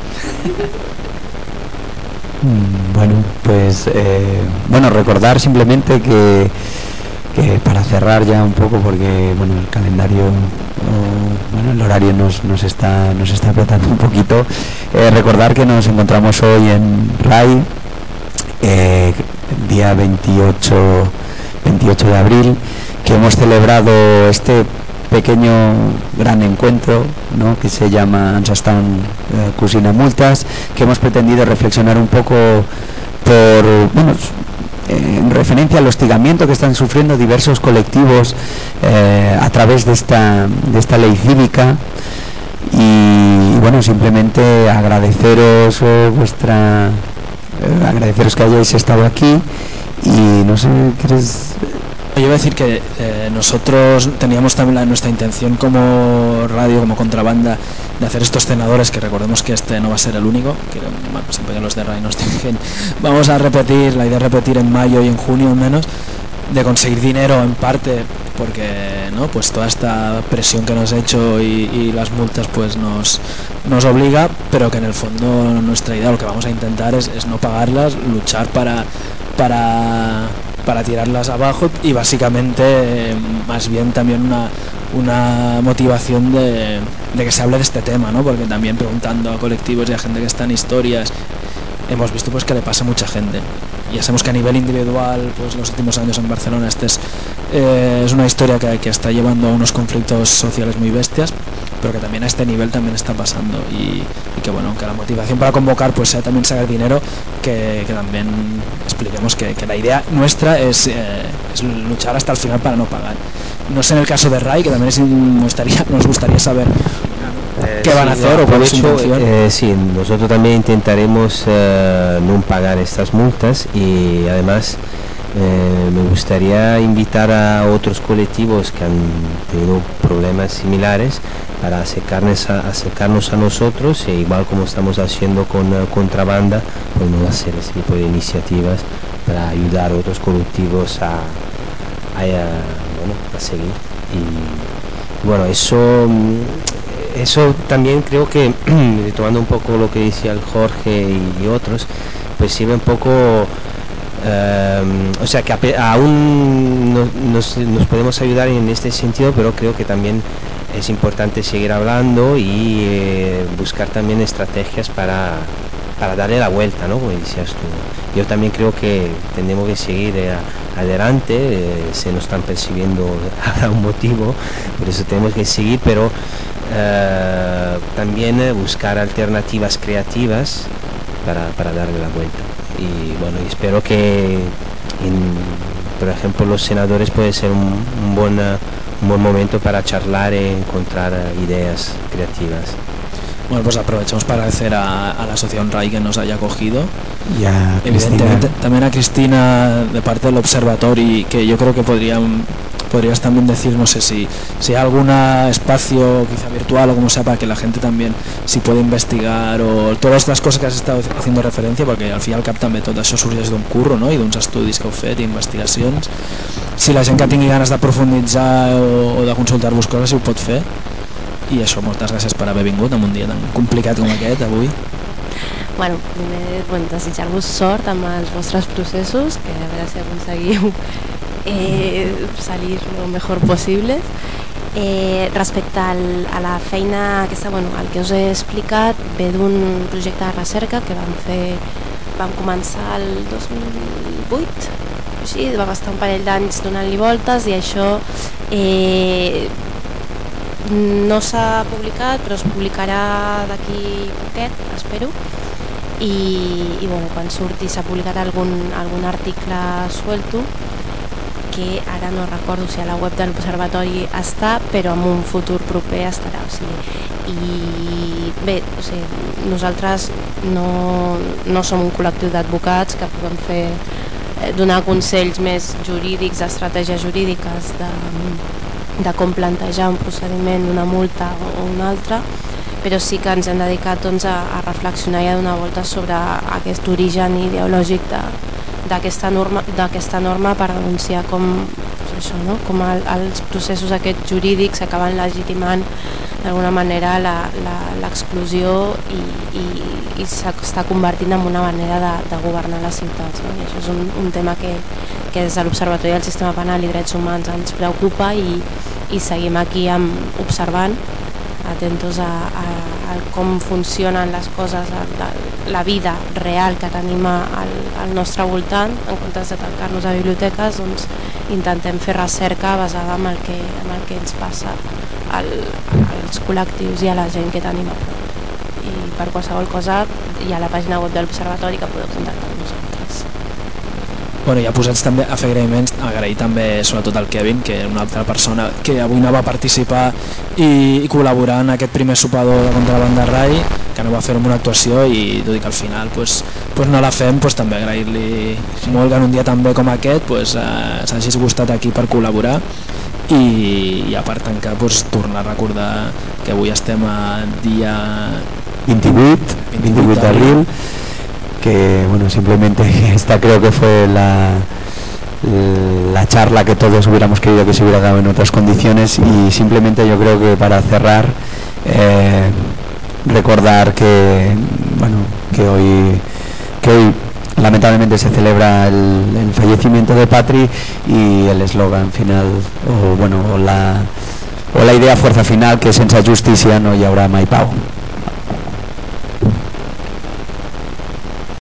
Bueno, pues eh, bueno, recordar simplemente que, que para cerrar ya un poco, porque bueno, el calendario, o, bueno, el horario nos, nos está nos está apretando un poquito, eh, recordar que nos encontramos hoy en R A I, eh, día veintiocho de abril, que hemos celebrado este pequeño gran encuentro, ¿no?, que se llama Ens estan eh, cosint multas, que hemos pretendido reflexionar un poco por, bueno, en referencia al hostigamiento que están sufriendo diversos colectivos eh, a través de esta, de esta ley cívica. Y bueno, simplemente agradeceros eh, vuestra eh, agradeceros que hayáis estado aquí. Y no sé, ¿quieres...? Yo iba a decir que eh, nosotros teníamos también la, nuestra intención como radio, como contrabanda, de hacer estos cenadores, que recordemos que este no va a ser el único, que bueno, siempre que los de R A I nos dicen, vamos a repetir, la idea es repetir en mayo y en junio al menos, de conseguir dinero en parte, porque no, pues toda esta presión que nos ha hecho y, y las multas pues nos, nos obliga, pero que en el fondo nuestra idea, lo que vamos a intentar es, es no pagarlas, luchar para... para para tirarlas abajo y básicamente eh, más bien también una, una motivación de, de que se hable de este tema, ¿no? Porque también preguntando a colectivos y a gente que está en historias hemos visto pues que le pasa a mucha gente. Ya sabemos que a nivel individual, pues los últimos años en Barcelona este es, eh, es una historia que, que está llevando a unos conflictos sociales muy bestias, pero que también a este nivel también está pasando y, y que bueno, que la motivación para convocar pues sea también sacar dinero, que, que también expliquemos que, que la idea nuestra es, eh, es luchar hasta el final para no pagar. No sé en el caso de R A I, que también es, nos, gustaría, nos gustaría saber Eh, qué van sí, a hacer no, o cuál es su aprovecho, intención. eh, sí, nosotros también intentaremos eh, no pagar estas multas y además eh, me gustaría invitar a otros colectivos que han tenido problemas similares para acercarnos a, acercarnos a nosotros, e igual como estamos haciendo con uh, Contrabanda, podemos hacer este tipo de iniciativas para ayudar a otros colectivos a, a, a, bueno, a seguir. Y bueno, eso... Eso también creo que, retomando un poco lo que decía el Jorge y, y otros, pues sirve un poco, eh, o sea que a, aún no, nos, nos podemos ayudar en este sentido, pero creo que también es importante seguir hablando y eh, buscar también estrategias para, para darle la vuelta, ¿no? Como decías tú. Yo también creo que tenemos que seguir eh, adelante, eh, se nos están percibiendo a un motivo, por eso tenemos que seguir, pero Uh, también uh, buscar alternativas creativas para, para darle la vuelta. Y bueno, espero que en, por ejemplo los senadores puede ser un, un, buen, uh, un buen momento para charlar e encontrar uh, ideas creativas. Bueno, pues aprovechamos para agradecer a, a la asociación R A I que nos haya acogido. Y a evidentemente Cristina. También a Cristina de parte del observatorio, que yo creo que podrían podrías también decir, no sé si, si hay algún espacio quizá virtual o como sea, para que la gente también si puede investigar, o todas estas cosas que has estado haciendo referencia, perquè al fin i al cap també tot això sorgeix d'un curro, no? I d'uns estudis que heu fet i investigacions. Si la gent que tingui ganes de profunditzar o, o de consultar-vos coses, si ho pot fer. I això, moltes gràcies per haver vingut en un dia tan complicat com aquest avui. Bueno, primer bueno, desitjar-vos sort amb els vostres processos, que a veure si aconseguiu eh, salir lo mejor posible. Eh, respecte al, a la feina aquesta, bueno, el que us he explicat ve d'un projecte de recerca que vam fer, vam començar el dos mil vuit, així, vam estar un parell d'anys donant-li voltes, i això eh, no s'ha publicat, però es publicarà d'aquí poquet, espero. I, i bueno, quan surti s'ha publicat algun, algun article suelto, que ara no recordo si a la web de l'Observatori està, però en un futur proper estarà. O sigui, i bé, o sigui, nosaltres no, no som un col·lectiu d'advocats que puguem fer, eh, donar consells més jurídics, estratègies jurídiques de, de com plantejar un procediment d'una multa o una altra, però sí que ens hem dedicat doncs, a, a reflexionar i a donar voltes sobre aquest origen ideològic de, d'aquesta norma, d'aquesta norma per denunciar com, doncs això, no? Com el, els processos aquests jurídics acaben legitimant d'alguna manera l'exclusió i, i, i s'està convertint en una manera de, de governar les ciutats, no? I això és un, un tema que, que des de l'Observatori del Sistema Penal i Drets Humans ens preocupa, i, i seguim aquí amb, observant, atentos a, a, a com funcionen les coses, la, la vida real que tenim al, al nostre voltant. En comptes de tancar-nos a biblioteques, doncs intentem fer recerca basada en el que, en el que ens passa al, als col·lectius i a la gent que tenim a prop. I per qualsevol cosa hi ha la pàgina web de l'Observatori que podeu contactar amb nosaltres. Bueno, ja posats també a fer agraïments, agrair també sobretot al Kevin, que és una altra persona que avui no va participar i, i col·laborar en aquest primer sopador de contra la banda Rai, que no va fer una actuació i tot i que al final pues, pues no la fem, pues també agrair-li molt que en un dia també com aquest pues, eh, s'hagis gustat aquí per col·laborar i, i a part tancar pues, tornar a recordar que avui estem a dia vint-i-vuit, vint-i-vuit d'abril, que bueno, simplemente esta creo que fue la, la charla que todos hubiéramos querido que se hubiera dado en otras condiciones, y simplemente yo creo que para cerrar eh, recordar que bueno que hoy que hoy lamentablemente se celebra el, el fallecimiento de Patri, y el eslogan final o bueno o la, o la idea fuerza final, que sense justícia no hi haurà mai pau.